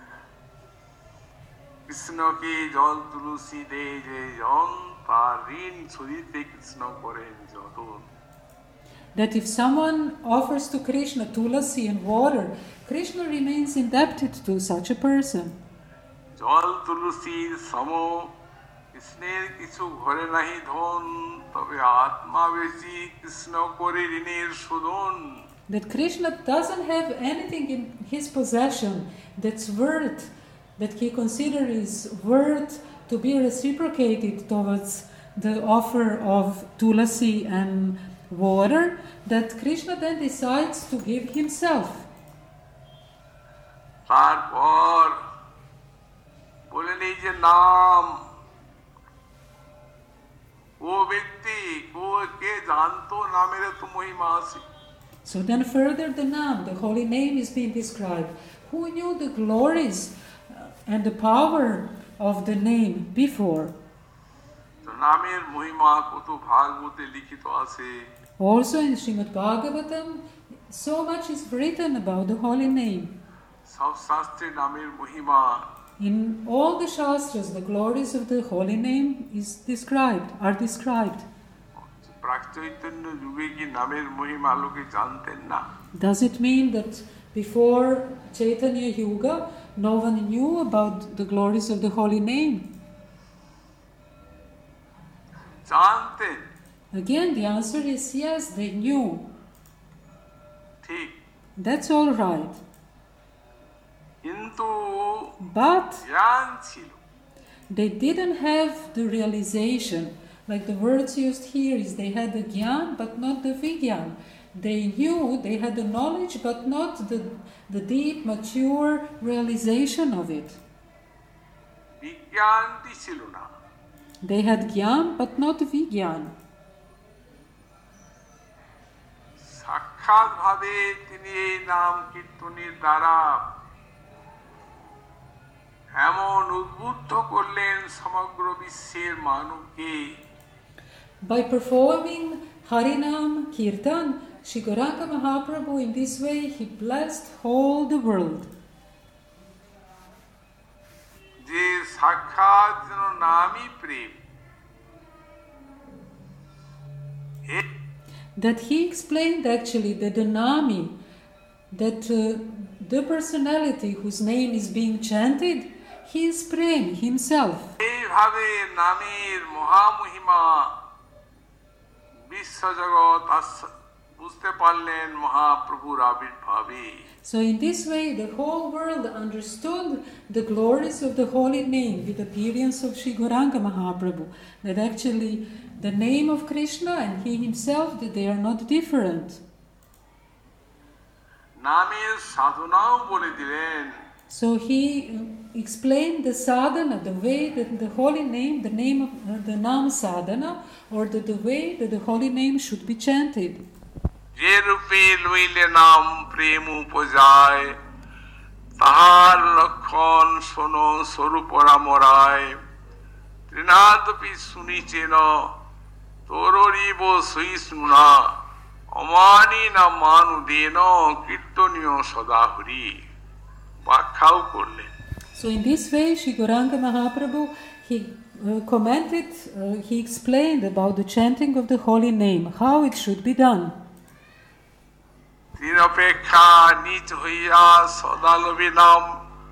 কৃষ্ণকে জল তুলসী দে যে জন, তার ঋণ ছড়িতে কৃষ্ণ করেন যতন। That if someone offers to Krishna tulasi and water, Krishna remains indebted to such a person. জল তুলসীর সম কৃষ্ণের কিছু ঘরে নাহি ধন, তবে আত্মা বেশি কৃষ্ণ করে ঋণের শোধন। That Krishna doesn't have anything in his possession that he considers worth to be reciprocated towards the offer of tulasi and water, that Krishna then decides to give himself. তারপর বলেন এই যে নাম, ও ব্যক্তি কে জানতো নামের তো মহিমা আছে। So then further the Nam, the holy name, is being described. Who knew the glories and the power of the name before? তো নামের মহিমা কত ভাগবতে লিখিত আছে। Also in Srimad Bhagavatam, so much is written about the holy name. সব শাস্ত্রে নামের মহিমা। In all the Shastras, the glories of the holy name are described. প্রাক চৈতন্য যুগে কি নামের মহিমা লোকে জানতেন না? Does it mean that before Chaitanya Yuga, no one knew about the glories of the holy name? জানতেন। Again, the answer is yes, they knew. ঠিক। That's all right. কিন্তু But জ্ঞান ছিল। they didn't have the realization. Like the words used here is they had the gyan but not the vigyan. They knew, they had the knowledge but not the deep, mature realization of it. বিজ্ঞানটি ছিল না। They had Gyan but not Vigyan. সাক্ষাৎ ভাবে তিনি এই নাম কীর্তনের দ্বারা এমন উদ্বুদ্ধ করলেন সমগ্র বিশ্বের মানবকে। By performing Harinam Kirtan, Sri Gauranga Mahaprabhu in this way he blessed all the world. যে সাক্ষাৎ যেন নামই প্রেম, That he explained actually that the Nami, that the personality whose name is being chanted, he is Prem himself. এইভাবে নামের মহামহিমা বিশ্বজগৎ বুঝতে পারলেন মহাপ্রভুর আবির্ভাবে। So in this way the whole world understood the glories of the holy name with the appearance of Sri Gauranga Mahaprabhu, that actually the name of Krishna and he himself, that they are not different. নামের সাধনাও বলে দিলেন। So he explained the sadhana, the way that the holy name, the name of the Nam sadhana, or the way that the holy name should be chanted. যে রূপে লইলে নাম প্রেম উপজায়, তাহার লক্ষণ শোনো স্বরূপরামরায়, ত্রিনাদপি শুনিছেন তোরিব সহিষ্ণুনা, অমানি না মানুদেন কীর্তনীয় সদাহরি। ব্যাখ্যাও করলেন। So in this way, Sri Gauranga Mahaprabhu, he commented, he explained about the chanting of the holy name, how it should be done. নিরপেক্ষা নিজ হইয়া সদালভী নাম,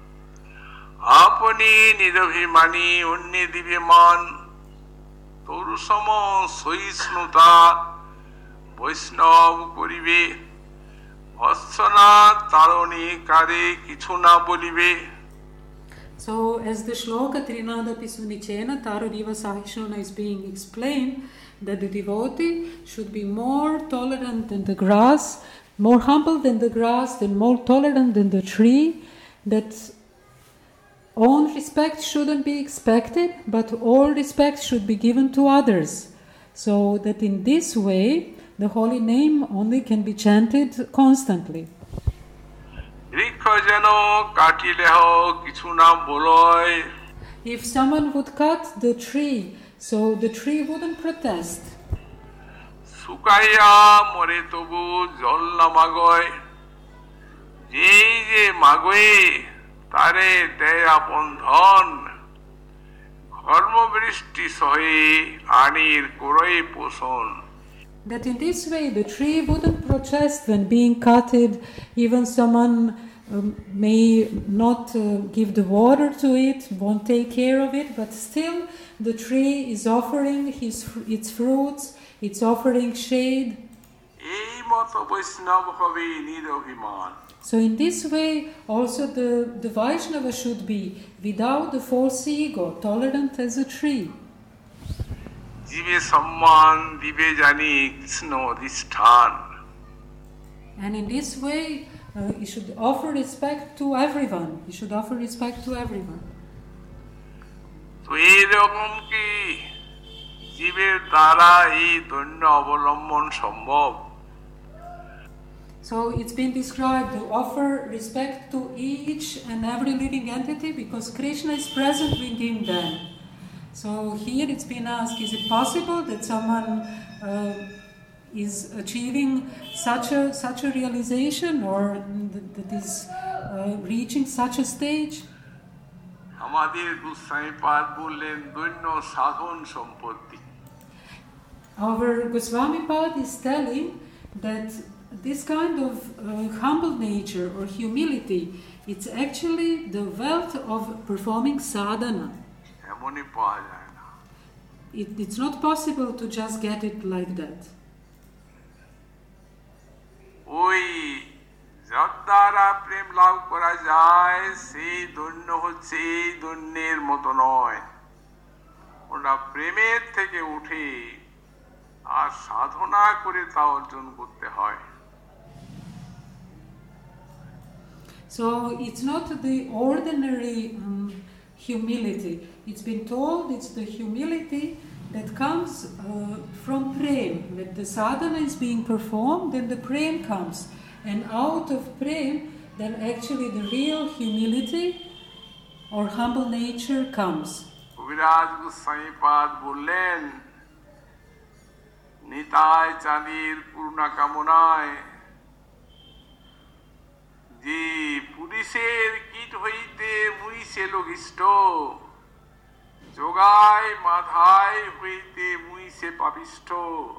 আপনি নিরভিমানী অন্য দিবে মান, তরুসম সহিষ্ণুতা বৈষ্ণব করিবে, ভৎসনা তারণী কারে কিছু না বলিবে। So as the shloka Trinadapi Sunichena Tarodiva Sahishona is being explained, that the devotee should be more tolerant than the grass, more humble than the grass, and more tolerant than the tree, that own respect shouldn't be expected, but all respect should be given to others. So that in this way, the holy name only can be chanted constantly. বৃক্ষ যেন কাটিলেহ কিছু না বলয়, If someone would cut the tree, so the tree wouldn't protest. শুকাইয়া মরে তবু জল না মাগয়, যেই যে মাগয়ে তারে দেয় আপন ধন, কর্মবৃষ্টি সহে আনির কোরই পোষণ। That in this way the tree wouldn't protest when being cutted, even someone may not give the water to it, won't take care of it, but still the tree is offering its fruits, it's offering shade. এই মত বৈষ্ণব হবে নিরভিমান। So in this way also the Vaishnava should be without the false ego, tolerant as a tree. জীবে সম্মান দিবে জানি Krishna অধিষ্ঠান। And in this way he should offer respect to everyone. He should offer respect to everyone. তো এইরকম কি জীবের দ্বারা এই দৈন্য অবলম্বন সম্ভব? So it's been described to offer respect to each and every living entity because Krishna is present within them. So here it's been asked, is it possible that someone is achieving such a realization or that is reaching such a stage? আমাদের গোস্বামীপাদ বললেন দৈন্য সাধন সম্পত্তি। Our Goswami Pad is telling that this kind of humble nature or humility, it's actually the wealth of performing sadhana. এমনই পাওয়া যায় না। It's not possible to just get it like that. ওই যার দ্বারা প্রেম লাভ করা যায় সেই দৈন্য হচ্ছে এই দৈন্যের মতো নয়, ওটা প্রেমের থেকে উঠে আর সাধনা করে তা অর্জন করতে হয়। So it's not the ordinary humility. It's been told it's the humility that comes from prem. When the sadhana is being performed, then the prem comes. And out of prem, then actually the real humility or humble nature comes. কবিরাজ গোস্বামী পাদ বললেন, নিতাই চাঁদির পূর্ণা কামনায় যে পুলিশের কীট হইতে মুইছে লঘিষ্ঠ, যোগায় মাধায় হইতে মুইছে পাপিষ্ঠ.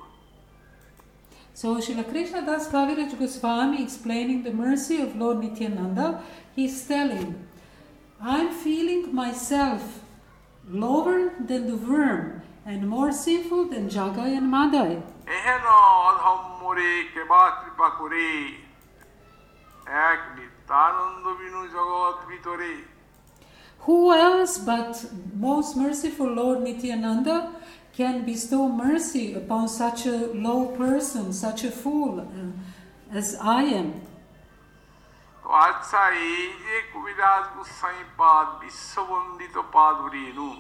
So Srila Krishna Das Kaviraj Goswami, explaining the mercy of Lord Nityananda, he's telling, I'm feeling myself lower than the worm and more sinful than Jagai and Madai. এহেন অধম মোরে কেবা কৃপা করে এক নিত্যানন্দ বিনু জগৎ ভিতরে. Who else but most merciful Lord Nityananda can bestow mercy upon such a low person, such a fool as I am? তো আচ্ছা, এই যে কবিরাজ গোস্বামী পাদ বিশ্ববন্দিত পাদ রেণু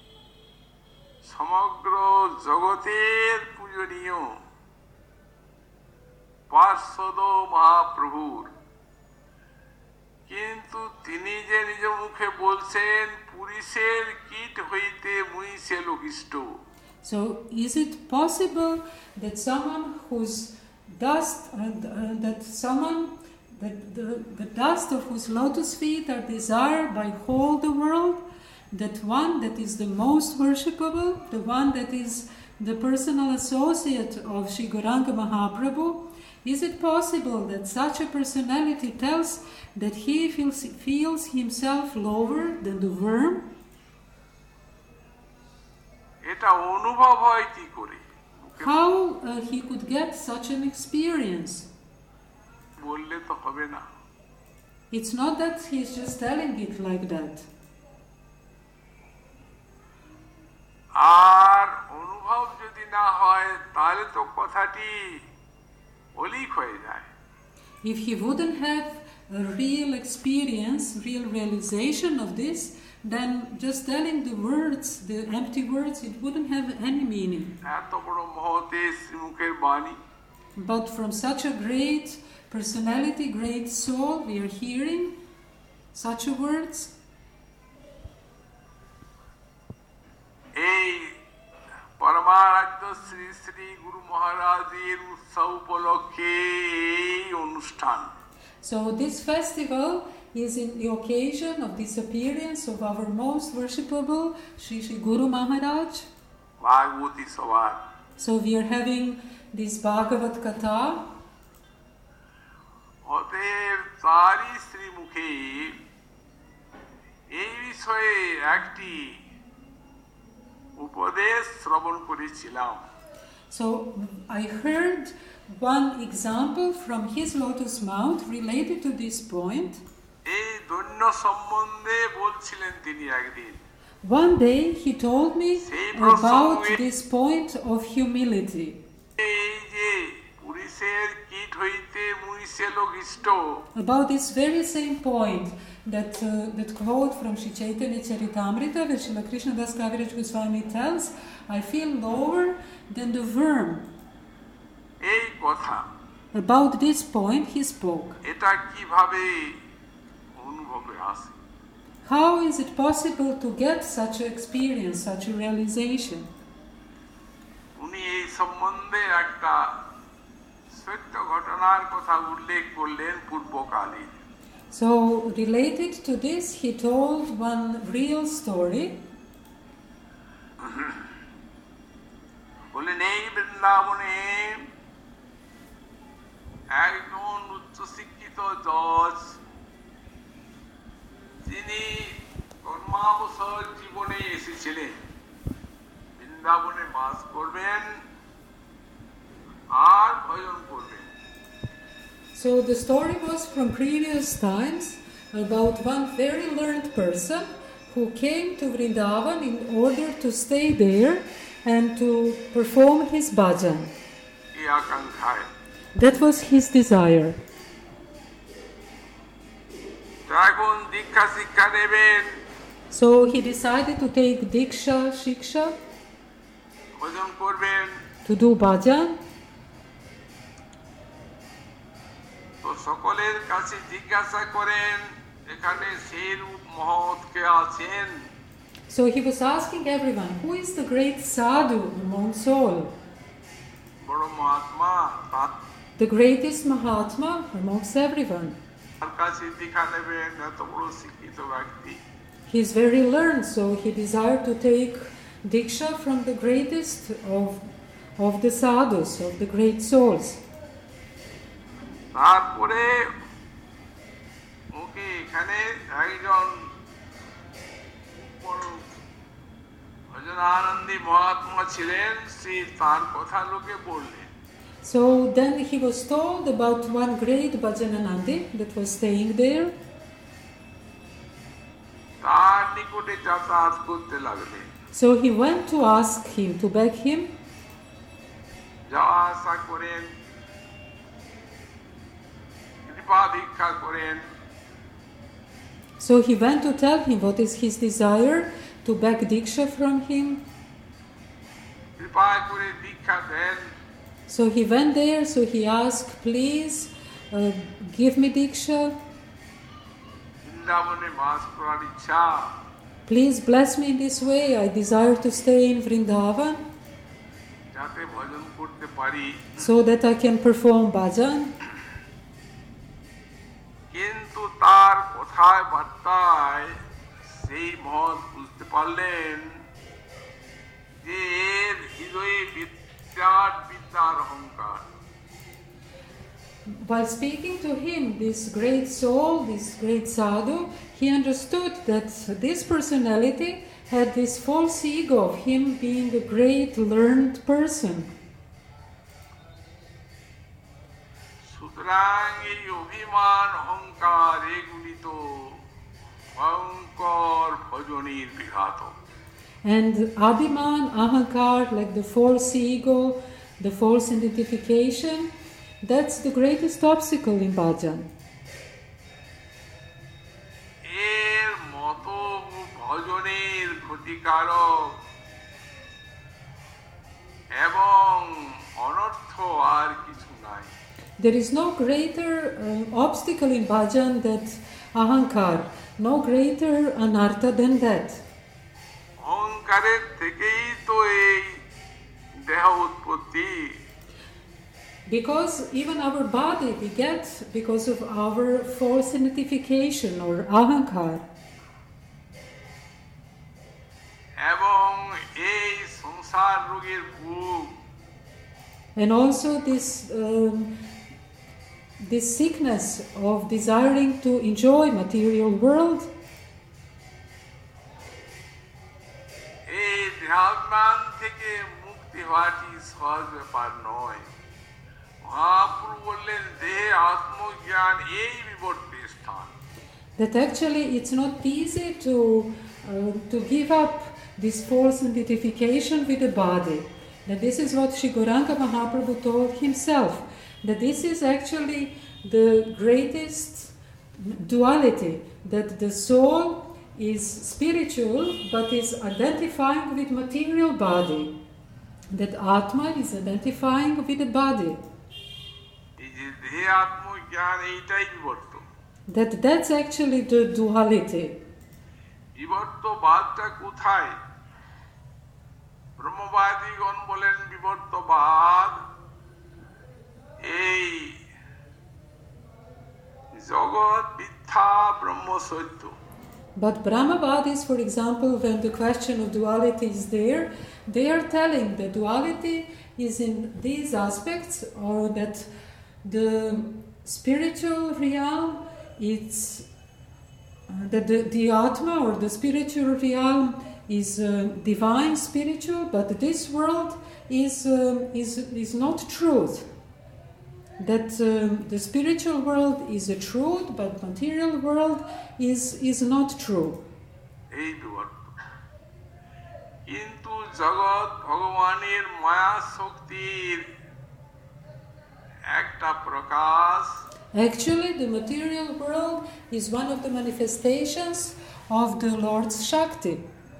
সমগ্র জগতের পূজনীয় পার্শ্বদ মহাপ্রভুর, কিন্তু তিনি যে নিজ মুখে বলছেন পুরুষের কীট হইতে মুইছে লঘিষ্ঠ. So is it possible that someone whose dust, the dust of whose lotus feet are desired by all the world, that one that is the most worshipable, the one that is the personal associate of Sri Gauranga Mahaprabhu, is it possible that such a personality tells that he feels himself lower than the worm? এটা অনুভব হয় কি করে? How he could get such an experience? বললে তো হবে না. It's not that he's just telling it like that. আর অনুভব যদি না হয় তাহলে তো কথাটি অলীক হয়ে যায়. If he wouldn't have a real experience, real realization of this, then just telling the words, the empty words, it wouldn't have any meaning. এত বড় মহতে শ্রীমুখের বাণী, But from such a great personality, great soul, we are hearing such a words. এই পরমারাধ্য শ্রী শ্রী গুরু মহারাজের উৎসব উপলক্ষে এই অনুষ্ঠান. So this festival is in the occasion of disappearance of our most worshipable Sri Sri Guru Maharaj. ভাগবতী সভা. So we are having this Bhagavat Katha. অতএব তারই শ্রীমুখে এই বিষয়ে একটি উপদেশ শ্রবণ করেছিলাম. So I heard one example from his lotus mouth related to this point. এই দৈন্য সম্বন্ধে বলছিলেন তিনি একদিন. One day he told me about this point of humility. এই যে পুরুষের কীট হইতে মুইছে লঘিষ্ঠ, About this very same point, that quote from Sri Chaitanya Charitamrita, where Srila Krishna Das Kaviraj Goswami tells, I feel lower than the worm. এই কথা, About this point he spoke. এটা কিভাবে অনুভবে আসে? How is it possible to get such an experience, such a realization? উনি এই সম্বন্ধে একটা সত্য ঘটনার কথা উল্লেখ করলেন পূর্বকালে. So related to this, he told one real story. বলেন এই বৃন্দাবনে একজন উচ্চশিক্ষিত জজ, যিনি কর্মাবসর জীবনে এসেছিলেন, বৃন্দাবনে বাস করবেন আর ভজন করবেন. So the story was from previous times about one very learned person who came to Vrindavan in order to stay there and to perform his bhajan. এই আকাঙ্ক্ষায় That was his desire. এখন দীক্ষা শিক্ষা নেবেন. So he decided to take Diksha, Shiksha, ভজন করবেন। to do bhajan. তো সকলের কাছে জিজ্ঞাসা করেন এখানে সেই রূপ মহৎ কে আছেন? So he was asking everyone, who is the great sadhu amongst all? বড় মহাত্মা তার The greatest Mahatma amongst everyone. কাছে দীক্ষা নেবেন, এত বড় শিক্ষিত ব্যক্তি। He is very learned, so he desired to take Diksha from the greatest of the sadhus, of the great souls. তারপরে ওকে এখানে একজন বড় ভজনানন্দী মহাত্মা ছিলেন, সে তার কথা লোকে বললেন। So then he was told about one great Bhajananandi that was staying there. তার নিকটে যাতায়াত করতে লাগলেন, So he went to ask him, to beg him. যাওয়া আসা করেন, কৃপা ভিক্ষা করেন। So he went to tell him what is his desire, to beg Diksha from him. কৃপা করে দীক্ষা দেন। So he went there, so he asked, please give me Diksha. বৃন্দাবনে বাস করার ইচ্ছা, Please bless me in this way. I desire to stay in Vrindavan যাতে ভজন করতে পারি। so that I can perform bhajan. কিন্তু তার কথায় বার্তায় সেই মহৎ বুঝতে পারলেন যে এর হৃদয়ে বিদ্যার অহংকার। While speaking to him, this great soul, this great sadhu, he understood that this personality had this false ego of him being a great learned person. সুতরাং এই অভিমান অহংকার এগুলি তো ভয়ঙ্কর ভজনীর বিঘাতক। And Abhiman, Ahankar, like the false ego, the false identification, that's the greatest obstacle in bhajan. এর মতো ভজনের ক্ষতিকারক এবং অনর্থ আর কিছু নাই। There is no greater obstacle in bhajan than Ahankar, no greater anartha than that. অহংকারের থেকেই তো এই দেহ উৎপত্তি। Because even our body we get because of our false identification or Ahankar. এবং এই সংসার রোগের ভোগ And also this sickness of desiring to enjoy material world, এই দেহাভিমান থেকে মুক্তি হওয়াটি সহজ ব্যাপার নয়। মহাপ্রভু বললেন দেহে আত্মজ্ঞান এই বিবর্তের স্থান। that actually it's not easy to give up this false identification with the body. That this is what Sri Gauranga Mahaprabhu told himself, that this is actually the greatest duality, that the soul is spiritual but is identifying with material body, that Atma is identifying with the body. এই যে দেহে আত্মজ্ঞান এইটাই বিবর্ত। That's actually the duality. বিবর্তবাদটা কোথায়? ব্রহ্মবাদীগণ বলেন বিবর্তবাদ এই জগৎ মিথ্যা ব্রহ্ম সত্য। But Brahmavadis, for example, when the question of duality is there, they are telling that duality is in these aspects, or that the spiritual realm, it's that the Atma or the spiritual realm is divine spiritual, but this world is not truth. That the spiritual world is a truth, but material world is not true. এই বিবর্ত। কিন্তু জগৎ ভগবানের মায়া শক্তির একটা প্রকাশ। Actually, the material world is one of the manifestations of the Lord's Shakti.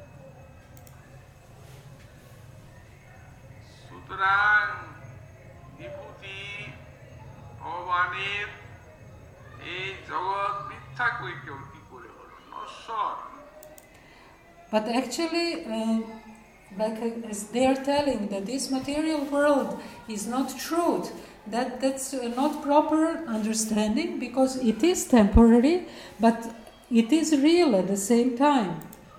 সুতরাং বিভূতি ভগবানের এই জগৎ মিথ্যা করে কেউ কি করে হলো নশ্বর। But actually, like as they are telling that this material world is not truth, that's not proper understanding, because it is temporary, but it is real at the same time.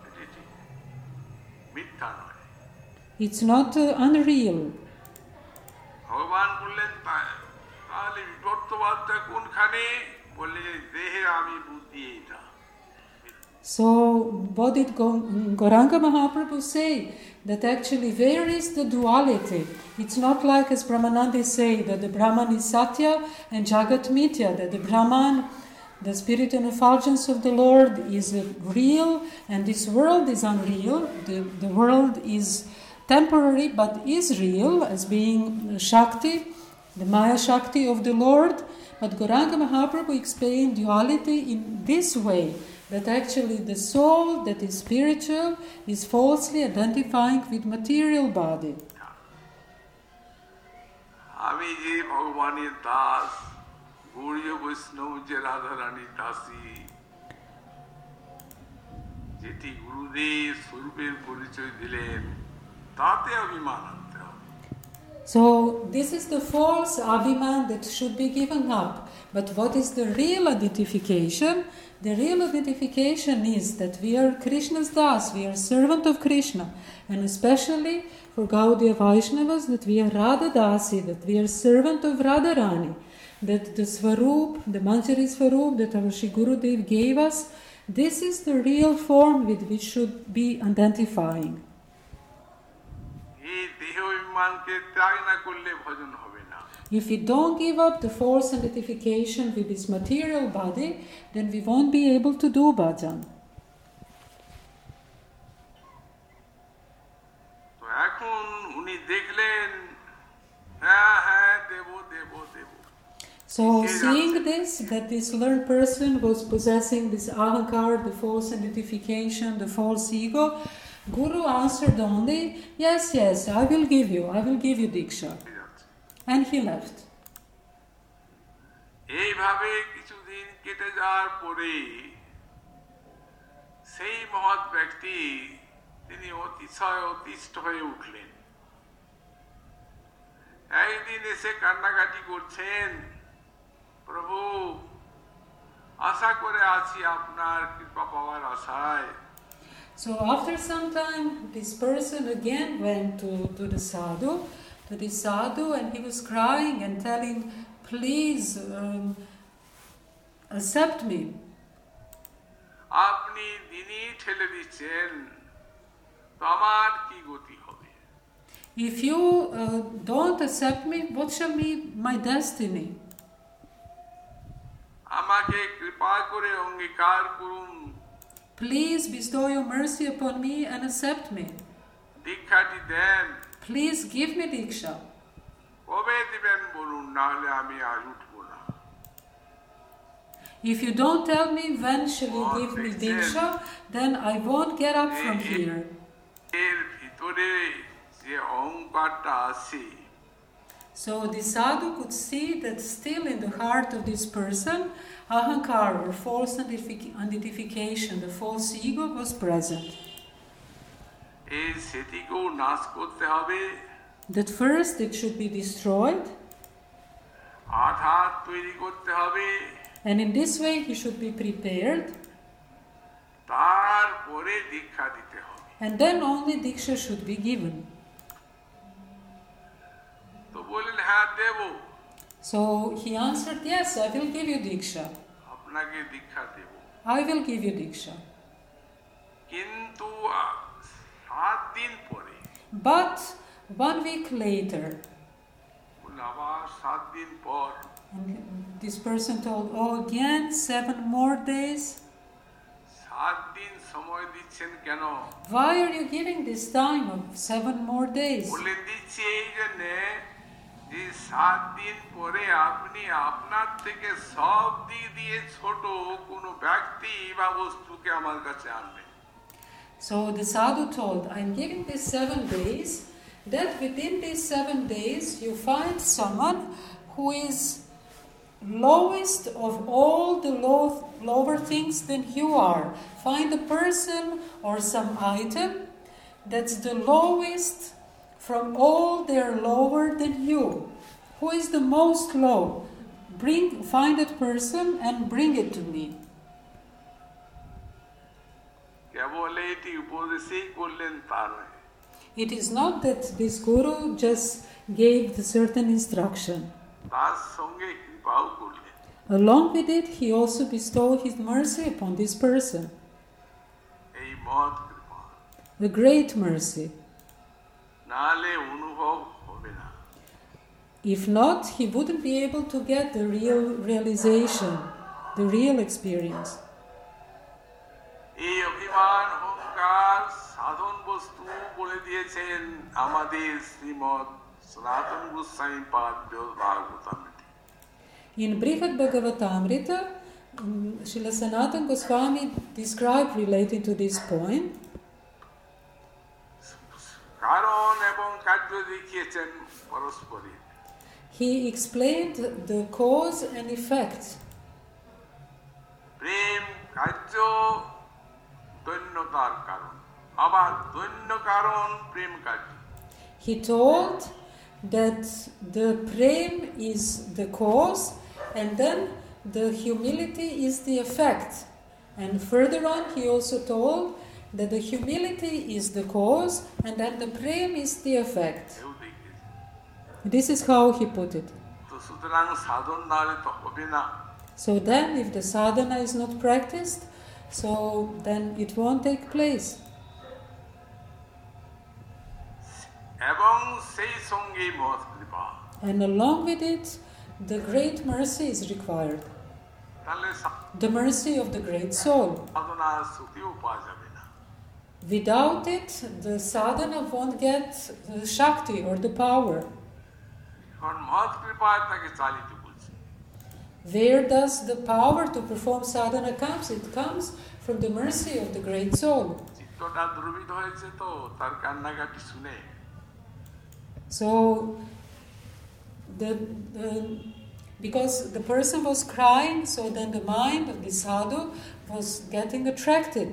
মিথ্যা নয়। It's not unreal. ভগবান বললেন তাহলে বিবর্তবাদটা কোনখানে, বললে দেহে আমি বুদ্ধি এটা। So what did Gauranga Mahaprabhu say? That actually where is the duality? It's not like as Brahmanandi say that the Brahman is Satya and Jagat Mithya, that the Brahman, the spirit and effulgence of the Lord, is real and this world is unreal. The world is temporary but is real as being Shakti, the Maya Shakti of the Lord. But Gauranga Mahaprabhu explained duality in this way, that actually the soul that is spiritual is falsely identifying with material body. আমি যে ভগবানের দাস, গৌড়ীয় বৈষ্ণব যে রাধারানীর দাসী, যেটি গুরুদেব স্বরূপের পরিচয় দিলেন, তাতে অভিমান আনতে হবে। So this is the false abhiman that should be given up. But what is the real identification? The real identification is that we are Krishna's das, we are servant of Krishna, and especially for Gaudiya Vaishnavas that we are Radha Dasi, that we are servant of Radharani, that the Svaroop, the Manjari Svaroop that our Shri Gurudev gave us, this is the real form with which should be identifying. এই দেহ অভিমানকে ত্যাগ না করলে ভজন হবে না। If we don't give up the false identification with this material body, then we won't be able to do bhajan. তো এখন উনি দেখলেন, হ্যাঁ হ্যাঁ দেব দেব দেব। So seeing this, that this learned person was possessing this ahankar, the false identification, the false ego, Guru answered only, yes, yes, I will give you Diksha. And he left. এইভাবে কিছুদিন কেটে যাওয়ার পরে সেই মহৎ ব্যক্তি তিনি অতিশয় অতিষ্ঠ হয়ে উঠলেন। একদিন এসে কান্নাকাটি করছেন, প্রভু আশা করে আছি আপনার কৃপা পাওয়ার আশায়। So after some time, this person again went to the sadhu, and he was crying and telling, please accept me. আপনি দিনই ঠেলে দিচ্ছেন, তো আমার কি গতি হবে? If you don't accept me, what shall be my destiny? আমাকে কৃপা করে অঙ্গীকার করুন। Please bestow your mercy upon me and accept me. দীক্ষাটি then. Please give me Diksha. কবে দিবেন বলুন, নাহলে আমি আর উঠবো না। If you don't tell me when shall you give me Diksha, then I won't get up from here. এর ভিতরে যে অহংকারটা আছে, So the sadhu could see that still in the heart of this person, ahankar or false identification, the false ego was present. এই সেটিকেও নাশ করতে হবে। That first it should be destroyed, আধার তৈরি করতে হবে। and in this way he should be prepared, তারপরে দীক্ষা দিতে হবে। and then only Diksha should be given. তো বললেন হ্যাঁ দেব। So he answered, yes, I will give you Diksha. আপনাকে দীক্ষা দেব। I will give you Diksha. কিন্তু 7 দিন পরে, But 1 week later, বললেন আবার 7 দিন পর। and this person told, oh, again 7 more days? 7 দিন সময় দিচ্ছেন কেন? Why are you giving this time of 7 more days? বললেন দিচ্ছি এই জন্যে যে 7 দিন পরে আপনি আপনার থেকে সব দিক দিয়ে ছোট কোনো ব্যক্তি বা বস্তুকে আমার কাছে আনবেন। So the sadhu told, I'm giving these 7 days, that within these 7 days you find someone who is lowest of all the lower things than you are. Find a person or some item that's the lowest from all they are lower than you. Who is the most low? Find that person and bring it to me. কেবল এটি উপদেশই করলেন তা নয়। It is not that this guru just gave the certain instruction. তার সঙ্গে কৃপাও করলেন। Along with it, he also bestowed his mercy upon this person. এই মহৎ কৃপা। A great mercy. নালে অনুভব হবে না। If not, he wouldn't be able to get the real realization, the real experience. এই অভিমান অহংকার সাধন বস্তু বলে দিয়েছেন আমাদের শ্রীমৎ সনাতন গোস্বামী পাদ ভাগবতামৃতে। In Brihad Bhagavatamrita, Srila Sanatana Goswami described relating to this point. কারণ এবং কার্য দেখিয়েছেন পরস্পরই। He explained the cause and effect. প্রেম কার্য দৈন্যতার কারণ, আবার দৈন্য কারণ প্রেম কার্য। He told that the prem is the cause and then the humility is the effect. And further on he also told that the humility is the cause and then the prem is the effect. This is how he put it. তো সুতরাং সাধন না হলে তো হবে না। So then if the sadhana is not practiced, so then it won't take place. এবং সেই সঙ্গে মহৎ কৃপা। And along with it, the great mercy is required. তাহলে The mercy of the great soul. সাধনার শ্রুতিও পাওয়া যাবে না। Without it, the sadhana won't get the Shakti or the power. কারণ মহৎ কৃপায় তাকে চালিত করছে। Where does the power to perform sadhana comes? It comes from the mercy of the great soul. চিত্তটা দ্রবিত হয়েছে তো তার কান্নাকাটি শুনে। So, because the person was crying, so then the mind of the sadhu was getting attracted.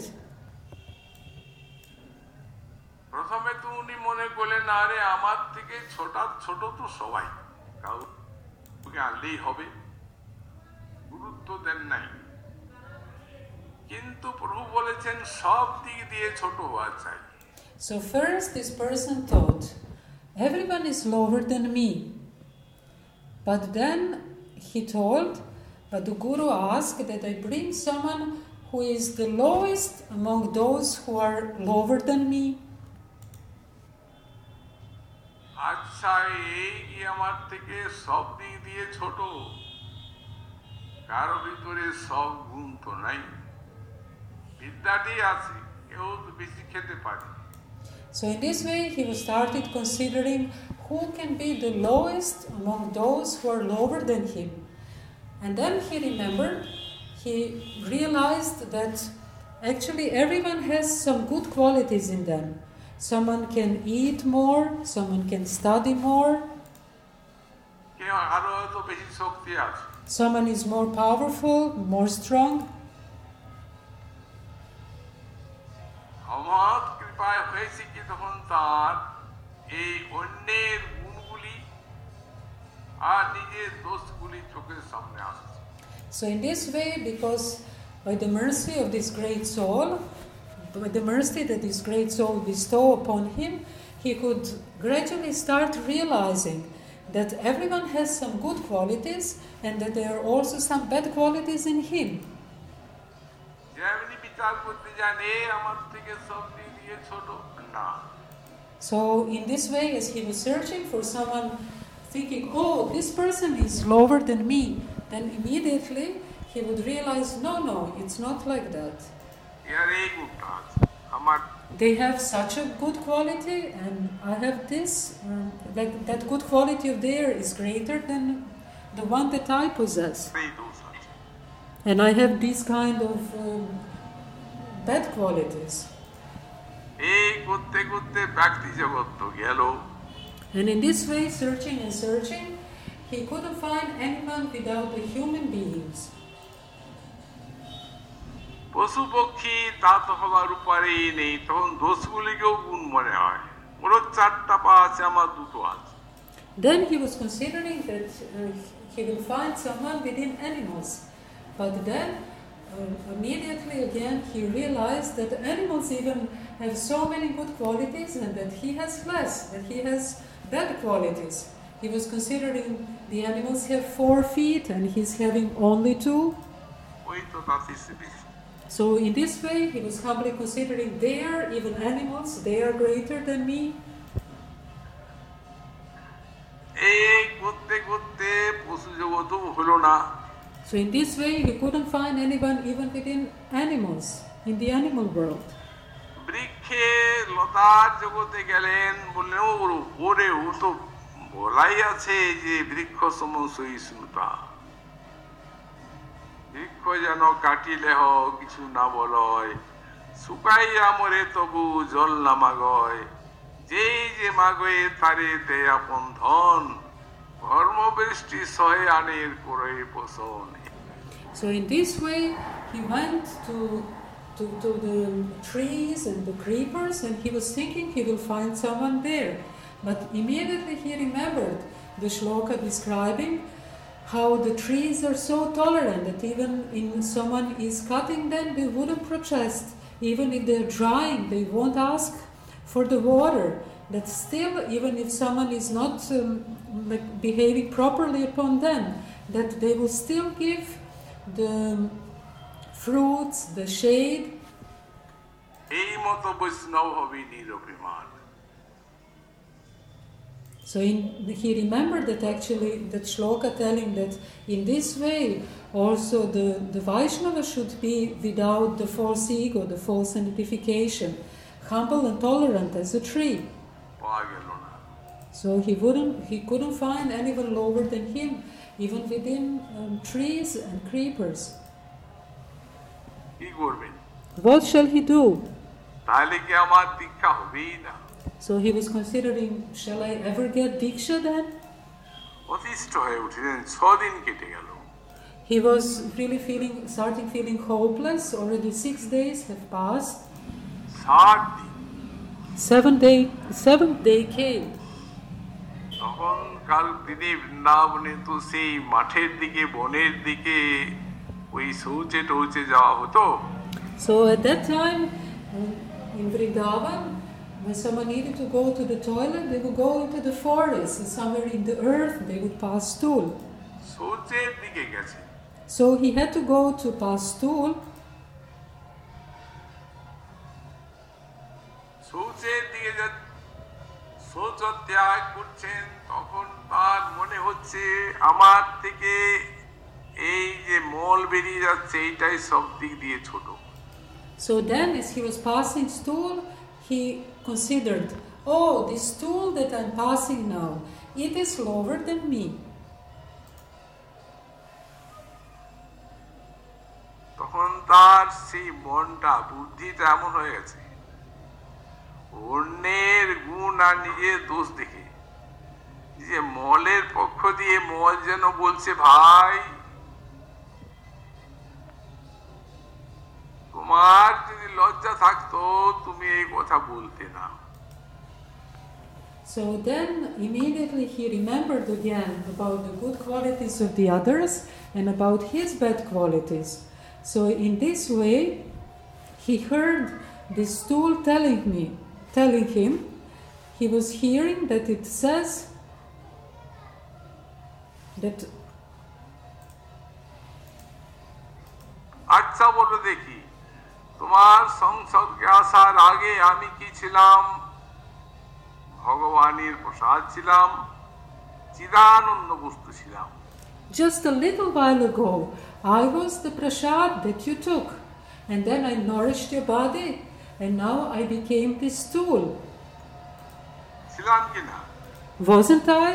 প্রথমে তো উনি মনে করলেন আরে আমার থেকে ছোট তো সবাই, কাউকে আনলেই হবে, গুরুত্ব দেন নাই। কিন্তু প্রভু বলেছেন সব দিক দিয়ে ছোট হওয়া চাই। So first this person thought, everyone is lower than me. But then he told, but the Guru asked that I bring someone who is the lowest among those who are lower than me. আচ্ছা এই কি আমার থেকে সব দিক দিয়ে ছোট? কারো ভিতরে সব গুণ তো নাই, বিদ্যাটি আছে, কেউ তো বেশি খেতে পারে। So in this way he started considering who can be the lowest among those who are lower than him. And then he realized that actually everyone has some good qualities in them. Someone can eat more, someone can study more. কেউ আরো হয়তো বেশি শক্তি আছে। Someone is more powerful, more strong. অমহৎ কৃপায় হয়েছে কি তখন তার এই অন্যের গুণগুলি আর নিজের দোষগুলি চোখের সামনে আসছে। So in this way, because by the mercy of this great soul, by the mercy that this great soul bestowed upon him, he could gradually start realizing that everyone has some good qualities and that there are also some bad qualities in him. যেমনি বিচার করতে যান এ আমার থেকে সব দিক দিয়ে ছোট না। So in this way, as he was searching for someone, thinking, oh, this person is lower than me, then immediately he would realize, no, it's not like that. এর এই গুণটা আছে, আমার they have such a good quality, and I have this. That good quality of theirs is greater than the one that I possess, এই দোষ আছে। and I have this kind of bad qualities. এই করতে করতে ব্যক্তি জগৎ তো গেল। And in this way, searching and searching, he couldn't find anyone without the human beings. পশু পক্ষী তা তো হবার উপারেই নেই, তখন দোষগুলিকেও গুণ মনে হয়। ওর 4টা পা আছে, আমার 2টো আছে। Then he was considering that he will find someone within animals. But then, immediately again, he realized that animals even have so many good qualities and that he has less, that he has bad qualities. He was considering the animals have 4 feet and he's having only 2. ওই তো তাতে বেশি। So in this way, he was humbly considering they are even animals, they are greater than me. এই করতে করতে পশু জগৎও হলো না। So in this way, he couldn't find anyone even within animals, in the animal world. বৃক্ষে লতার জগতে গেলেন, বললেন ওরে ও তো বলাই আছে যে বৃক্ষ সম সহিষ্ণুতা, বৃক্ষ যেন কাটিলে কিছু না বলয়, শুকাইয়া মরে তবু জল না মাগয়, যেই যে মাগয়ে তারে দেয় আপন ধন, ধর্মবৃষ্টি সহে আনের করে পোষণ। So in this way, he went to the trees and the creepers, and he was thinking he will find someone there. But immediately he remembered the shloka describing how the trees are so tolerant that even if someone is cutting them, they wouldn't protest. Even if they're drying, they won't ask for the water. That still, even if someone is not behaving properly upon them, that they will still give the fruits, the shade. এই মতো বৈষ্ণব হবে নিরভিমান। So he remembered that actually that shloka telling that in this way also the Vaishnava should be without the false ego, the false identification, humble and tolerant as a tree. পাওয়া গেল না। So he couldn't find anyone lower than him, even within trees and creepers. কি করবেন? What shall he do? তাহলে কি আমার দীক্ষা হবেই না? So he was considering, shall I ever get diksha then? অতিষ্ঠ হয়ে উঠলেন। 6 দিন কেটে গেল। He was really starting feeling hopeless. Already 6 days have passed. 7 দিন। 7th day came. তখন কাল তিনি বৃন্দাবনে তো সেই মাঠের দিকে, বনের দিকে ওই শৌচে টৌচে যাওয়া হতো। So at that time in Vrindavan, when someone needed to go to the toilet, they would go into the forest, and somewhere in the earth they would pass stool. শৌচের দিকে গেছে। So he had to go to pass stool. শৌচের দিকে শৌচ ত্যাগ করছেন, তখন তার মনে হচ্ছে আমার থেকে এই যে মল বেরিয়ে যাচ্ছে এইটাই সব দিক দিয়ে ছোট। So then as he was passing stool, he considered, oh, this stool that I'm passing now, it is lower than me. তখন তার সেই মনটা, বুদ্ধিটা এমন হয়ে গেছে, অন্যের গুণ আর নিজের দোষ দেখে, যে মলের পক্ষ দিয়ে মল যেন বলছে, ভাই তোমার যদি লজ্জা থাকতো তুমি এই কথা বলতে না। So then immediately he remembered again about the good qualities of the others and about his bad qualities. So in this way, he heard this stool telling him, he was hearing that it says that, আচ্ছা বলো দেখি, তোমার সংসর্গে আসার আগে আমি কি ছিলাম? ভগবানের প্রসাদ ছিলাম, চিদানন্দ বস্তু ছিলাম। just a little while ago, I was the prasad that you took, and then I nourished your body and now I became this stool. ছিলাম কিনা? Wasn't I?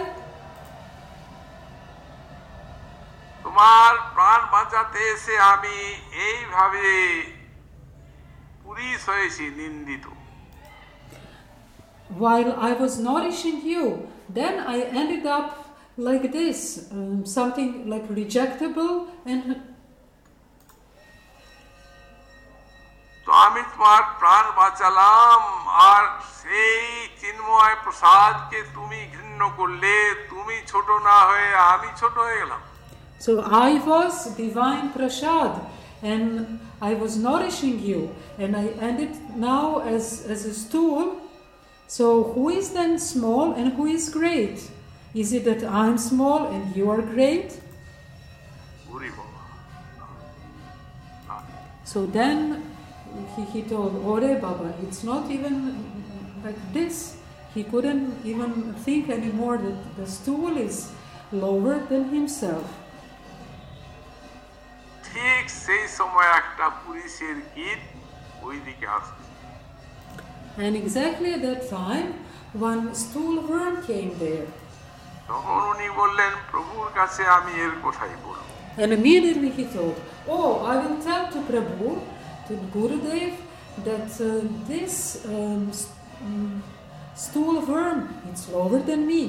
তোমার প্রাণ বাঁচাতে এসে আমি এইভাবে পুলিশ হয়েছি, নিন্দিত। While I was nourishing you, then I ended up like this, something like rejectable and তো আমি তোমার প্রাণ বাঁচালাম, আর সেই চিন্ময় প্রসাদকে তুমি ঘৃণ্য করলে, তুমি ছোট না হয়ে আমি ছোট হয়ে গেলাম। so I was divine prasad and I was nourishing you and I ended now as a stool. So who is then small and who is great? Is it that I'm small and you are great? So then he told Ore Baba, it's not even like this. He couldn't even think anymore that the stool is lower than himself. ঠিক সেই সময় একটা পুলিশের গীত ওই দিকে আসছে। And exactly at that time, one stool worm came there. তখন উনি বললেন, প্রভুর কাছে আমি এর কথাই বলবো। And immediately he thought, oh, I will tell to Prabhu, to Gurudev, that this stool worm, it's lower than me.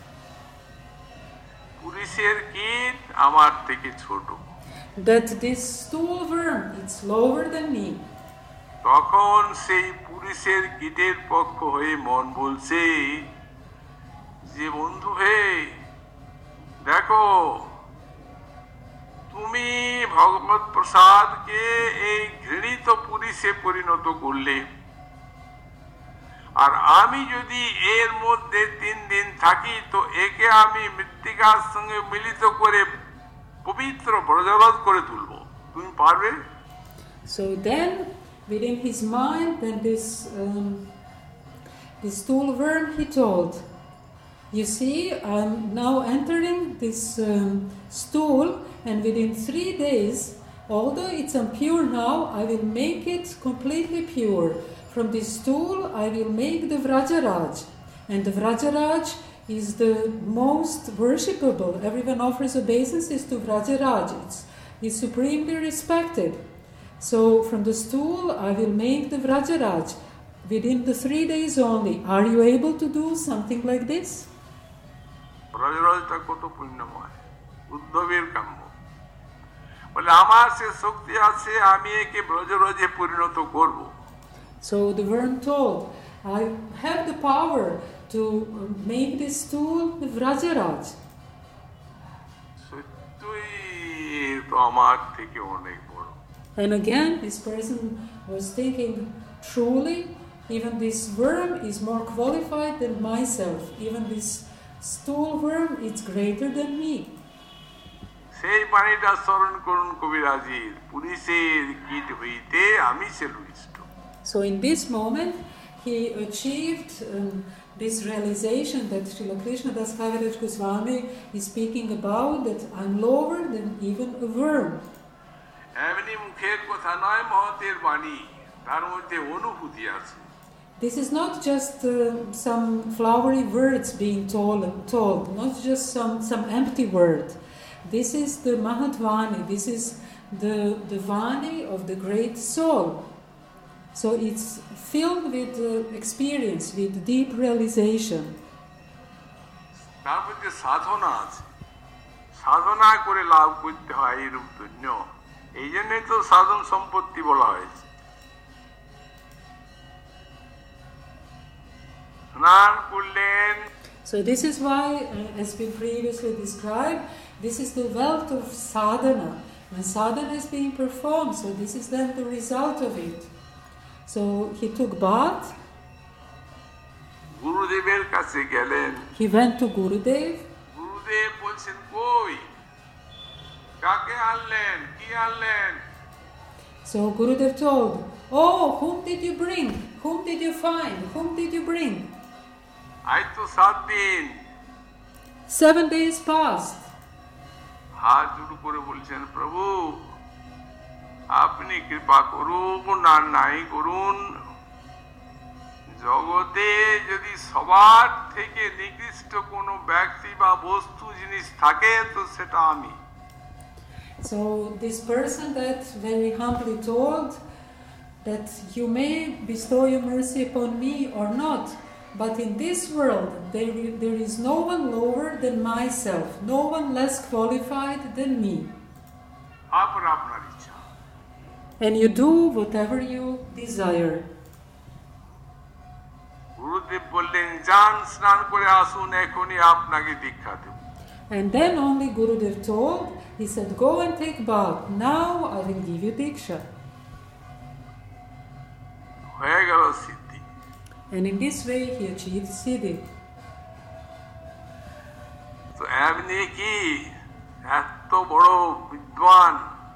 পুলিশের গীত আমার থেকে ছোট। That this stool worm, it's lower than me. তখন সেই পুলিশের গীতের পক্ষ হয়ে মন বলছে যে, বন্ধু হে, দেখো তুমি ভগবত প্রসাদকে এই ঘৃণিত পুলিশে পরিণত করলে, আর আমি যদি এর মধ্যে 3 দিন থাকি তো একে আমি মৃত্তিকার সঙ্গে মিলিত করে পবিত্র ব্রজরথ করে তুলব, তুমি পারবে? So then within his mind, then this stool worm, he told, you see, I'm now entering this stool, and within 3 days, although it's impure now, I will make it completely pure. From this stool, I will make the Vrajaraj, and the Vrajaraj is the most worshipable. Everyone offers obeisances to Vrajaraj. It's supremely respected. So from the stool, I will make the Vrajaraj within the 3 days only. Are you able to do something like this? ব্রজরাজটা কত পুণ্যময়, উদ্ধবের কাম্য। বলে আমার সে শক্তি আছে, আমি একে ব্রজরাজে পরিণত করব। So the worm told, I have the power to make this stool the Vrajaraj. সত্যই তো আমার থেকে অনেক বড়। And again, this person was thinking, truly, even this worm is more qualified than myself. Even this stool worm is greater than me. সেই বাণীটা স্মরণ করুন কবিরাজির, পুলিশের গীত হইতে আমি শ্রেষ্ঠ। So in this moment, he achieved this realization that Srila Krishnadas Kaviraj Goswami is speaking about, that I'm lower than even a worm. এমনি মুখের কথা নয়, মহতের বাণী, তার মধ্যে অনুভূতি আছে। This is not just some flowery words being told, not just some empty word. This is the Mahatvani, this is the Vani of the great soul. So it's filled with experience, with deep realization. তার মধ্যে সাধনা আছে, সাধনা করে লাভ করতে হয় এরূপ ধন্য। এই জন্যই তো সাধন সম্পত্তি বলা হয়েছে। স্নান করলেন। So this is why, as we previously described, this is the wealth of sadhana. When sadhana is being performed, so this is then the result of it. So he took bath. গুরুদেবের কাছে গেলেন। He went to Gurudev. গুরুদেব বলছেন, কই কাকে আনলেন, কি আনলেন? So Gurudev told, oh, whom did you bring? Whom did you find? Whom did you bring? আজ তো 7 দিন। 7 days passed. হাত জোড় করে বলছেন, প্রভু আপনি কৃপা করুন আর নাই করুন, জগতে যদি সবার থেকে নিকৃষ্ট কোনো ব্যক্তি বা বস্তু জিনিস থাকে তো সেটা আমি। So this person that very humbly told that you may bestow your mercy upon me or not, but in this world there is no one lower than myself, no one less qualified than me. আপনার ইচ্ছা। And you do whatever you desire. গুরুদেব বললেন যান স্নান করে আসুন, এখনই আপনাকে দীক্ষা দেব। And then only Gurudev told, he said, go and take bath, now I will give you Diksha. হয়ে গেল সিদ্ধি। And in this way he achieved Siddhi. তো এমনি কি এত বড় বিদ্বান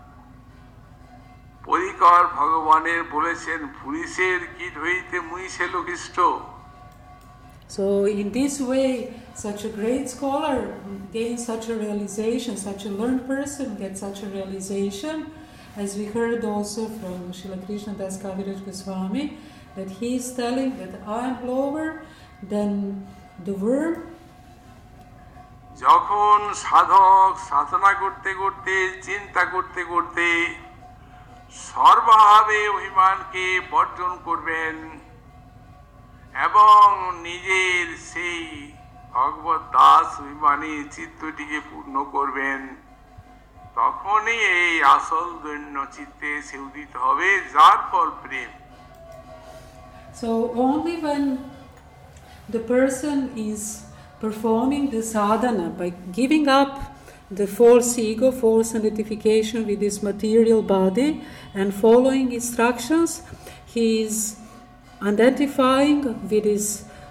পরিকর ভগবানের বলেছেন পুরুষের কীট হইতে মুইছে লোকিষ্ট। So in this way, such a great scholar gains such a realization, such a learned person gets such a realization, as we heard also from Srila Krishnadas Kaviraj Goswami, that he is telling that I am lower than the worm. যখন সাধক সাধনা করতে করতে চিন্তা করতে করতে সর্বভাবে অভিমানকে বর্জন করবেন এবং নিজের সেই ভগবত দাস অভিমানী চিত্তটিকে পূর্ণ করবেন, তখনই এই আসল দৈন্য চিত্তে সে উদিত হবে, যার ফল প্রেম। So only when the person is performing the sadhana by giving up the false ego, false identification with this material body and following instructions, he is identifying with his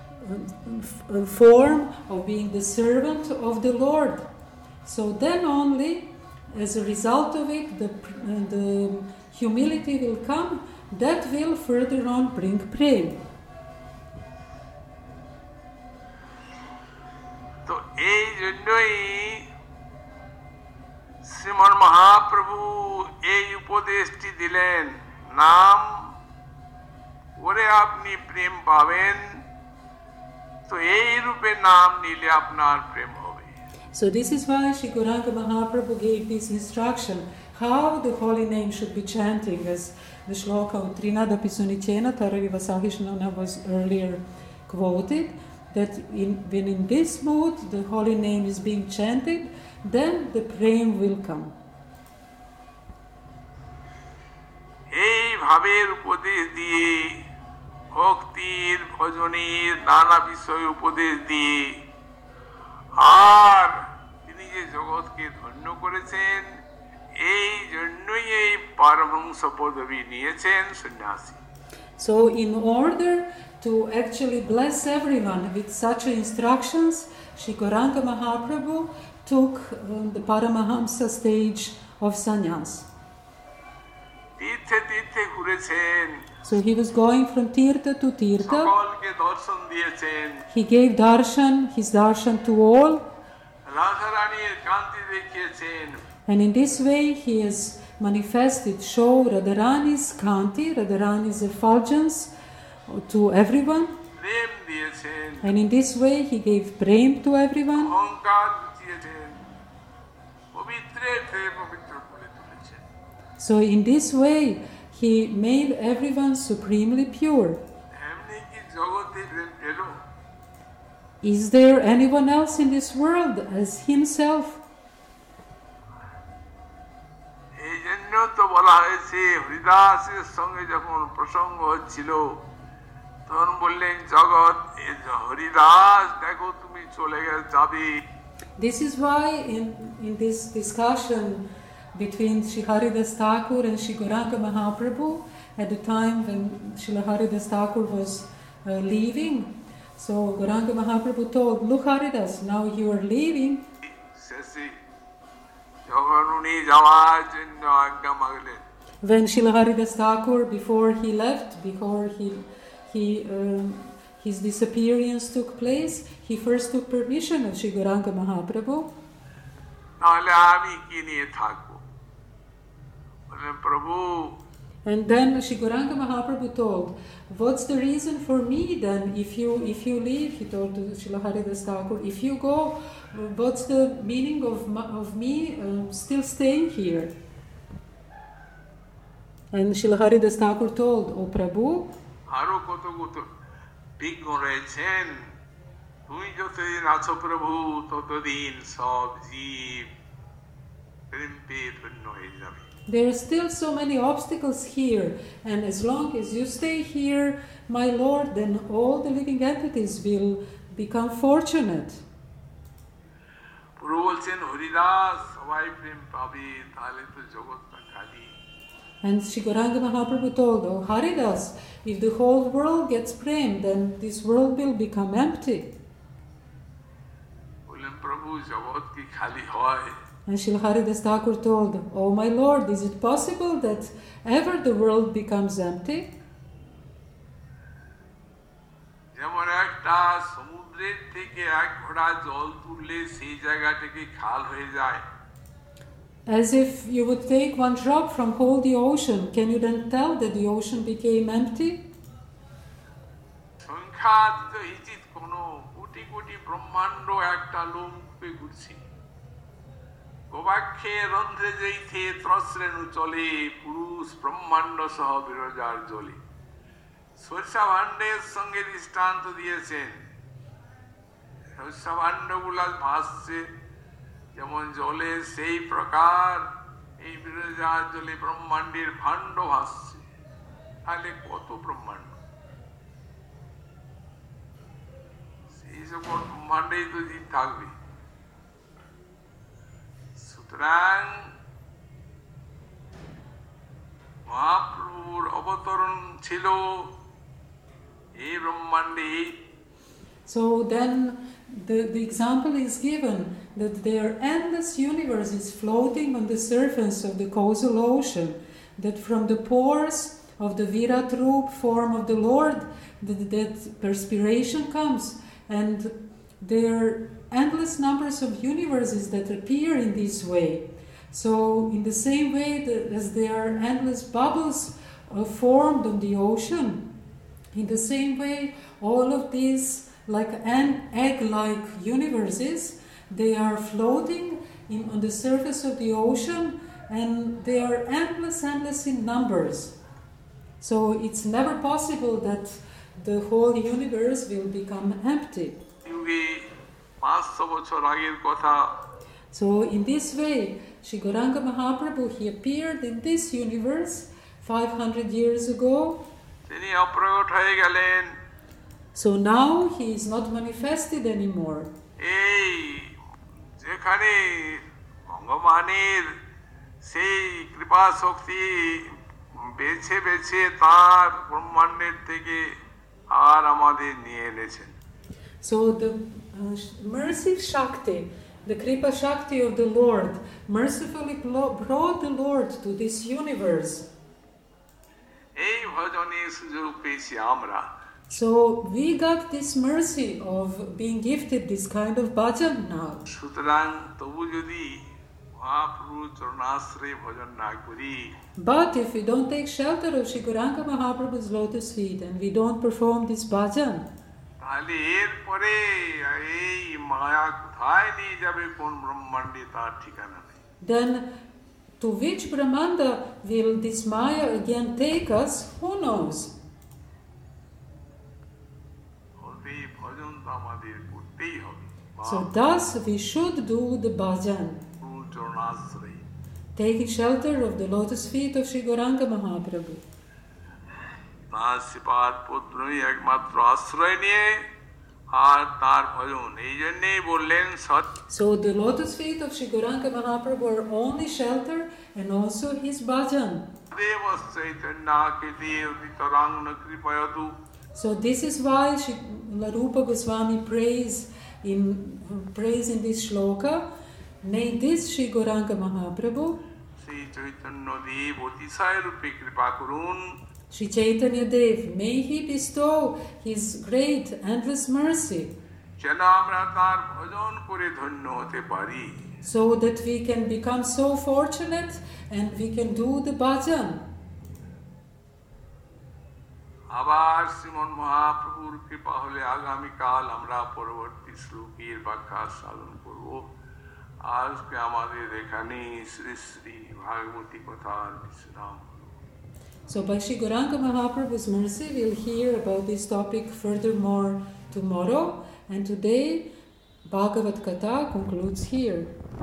form of being the servant of the Lord. So then only, as a result of it, the humility will come that will further on bring prem. তো এই জন্যই শ্রীমন মহাপ্রভু এই উপদেশটি দিলেন, নাম ওরে আপনি প্রেম পাবেন, তো এই রূপে নাম নিলে আপনার প্রেম হবে। So this is why Shri Gauranga Mahaprabhu gave this instruction, how the holy name should be chanting, as the shloka Trinada Pisunichena Taraviva Sahishnana was earlier quoted, that when in this mood the holy name is being chanted, then the prem will come. এই ভাবের উপদেশ দিয়ে, ভক্তির ভজনের নানা বিষয় উপদেশ দিয়ে, আর তিনি যে জগৎকে ধন্য করেছেন, এই জন্যই এই পারমহংস পদবী নিয়েছেন সন্ন্যাসী। So in order to actually bless everyone with such instructions, Shri Gauranga Mahaprabhu took the Paramahamsa stage of sannyas. তীর্থে তীর্থে ঘুরেছেন, So he was going from tirtha to tirtha. সকলকে দর্শন দিয়েছেন, He gave his darshan to all, Radha রানীর কান্তি দেখিয়েছেন, and in this way he has manifested, show Radharani's kanti, Radharani's effulgence to everyone, প্রেম দিয়েছেন, and in this way he gave prem to everyone. অহংকার বুঝিয়েছেন, পবিত্রের থেকে পবিত্র করে তুলেছেন। So in this way he made everyone supremely pure. এমনি কি জগতে প্রেম পেল? Is there anyone else in this world as himself? এই জন্য তো বলা হয়েছে, হরিদাসের সঙ্গে যখন প্রসঙ্গ হচ্ছিল তখন বললেন, জগৎ হরিদাস দেখো তুমি চলে যাবে। This is why in this discussion between Sri Haridas Thakur and Sri Gauranga Mahaprabhu, at the time when Srila Haridas Thakur was leaving, so Gauranga Mahaprabhu told, look Haridas, now you are leaving. শেষে যখন উনি যাওয়ার জন্য আজ্ঞা মাগলেন, When Srila Haridas Thakur, before he left, his disappearance took place, he first took permission of Sri Gauranga Mahaprabhu. তাহলে আমি কি নিয়ে থাকবো? বললেন, প্রভু And then Sri Gauranga Mahaprabhu told, what's the reason for me then? If you leave, he told to Srila Haridas Thakur, if you go, what's the meaning of me still staying here? And Srila Haridas Thakur told, O Prabhu, আরো কত কত বিঘ্ন রয়েছেন, তুমি যতদিন আছো প্রভু ততদিন সব জীব প্রেম পেয়ে ধন্য হয়ে যাবে। there are still so many obstacles here, and as long as you stay here, my Lord, then all the living entities will become fortunate. প্রভু বলছেন হরিদাস সবাই প্রেম পাবে, তাহলে তো জগৎটা খালি। And Sri Gauranga Mahaprabhu told, oh Haridas, if the whole world gets prem, then this world will become empty. বললেন প্রভু জগৎ কি খালি হয়? And Srila Haridas Thakur told, oh my Lord, is it possible that ever the world becomes empty? যেমন একটা সমুদ্রের থেকে এক ঘোড়া জল তুললে সেই জায়গাটাকে খাল হয়ে যায়। As if you would take one drop from whole the ocean, can you then tell that the ocean became empty? সংখ্যাতীত হিচিত কোন কোটি কোটি ব্রহ্মাণ্ড একটা লোমকূপে ঘুরছে। গোবাক্ষে রন্ধ্রে যেইথে ত্রশ্রেণু চলে, পুরুষ ব্রহ্মাণ্ড সহ বিরজার জলে। সরিষা ভাণ্ডের সঙ্গে দৃষ্টান্ত দিয়েছেন, সরিষা ভাণ্ডগুলা ভাসছে যেমন জলে, সেই প্রকার এই বিরজার জলে ব্রহ্মাণ্ডের ভাণ্ড ভাসছে। তাহলে কত ব্রহ্মাণ্ড, সেই সকল ব্রহ্মাণ্ডেই তো জীব থাকবে। সুতরাং মহাপ্রভুর অবতরণ ছিল এই ব্রহ্মাণ্ডে। So then the example is given that there are endless universes floating on the surface of the causal ocean, that from the pores of the Virat Roop form of the Lord, that perspiration comes, and there are endless numbers of universes that appear in this way. So in the same way as there are endless bubbles formed on the ocean, in the same way all of these like egg-like universes, they are floating on the surface of the ocean, and they are endless in numbers. So it's never possible that the whole universe will become empty. So in this way, Sri Gauranga Mahaprabhu, he appeared in this universe 500 years ago. So now he is not manifested anymore. যেখানে ভগবানের সেই কৃপা শক্তি বেছে বেছে তার ব্রহ্মাণ্ডের থেকে আর আমাদের নিয়ে এনেছেন। So the mercy Shakti, the Kripa Shakti of the Lord, mercifully brought the Lord to this universe. এই ভজনের সুযোগ পেয়েছি আমরা। So we got this mercy of being gifted this kind of bhajan now. সুতরাং তবু যদি মহাপ্রভুর চরণাশ্রয়ে ভজন না করি, but if we don't take shelter of Sri Gauranga Mahaprabhu's lotus feet and we don't perform this bhajan, তাহলে এরপরে এই মায়া কোথায় নিয়ে যাবে, কোন ব্রহ্মাণ্ডে তার ঠিকানা নেই। then to which Brahmanda will this Maya again take us? Who knows? So thus we should do the bhajan, taking shelter of the lotus feet of Sri Gauranga Mahaprabhu. তার শ্রীপাদ পদ্মই একমাত্র আশ্রয় নিয়ে আর তার ভজন, এই জন্যই বললেন সত্য। So the lotus feet of Sri Gauranga Mahaprabhu are only shelter and also his bhajan. Dev চৈতন্যকৃতি বিতরাঙ্গ কৃপয়তু। So this is why Sri Rupa Goswami prays in this shloka, may this Sri Gauranga Mahaprabhu, Shri Chaitanya দেব অতিশয় রূপে কৃপা করুন। Sri Chaitanya Dev, may he bestow his great endless mercy, যেন আমরা তার ভজন করে ধন্য হতে পারি, so that we can become so fortunate and we can do the bhajan. আবার শ্রীমন মহাপ্রভুর কৃপা হলে আগামীকাল আমরা পরবর্তী শ্লোকের ব্যাখ্যা সাধন করব। আজকে আমাদের এখানে শ্রী শ্রী ভাগবতী কথার বিশ্রাম। So by Sri Gauranga Mahaprabhu's mercy, we'll hear about this topic furthermore tomorrow, and today Bhagavad Gita concludes here.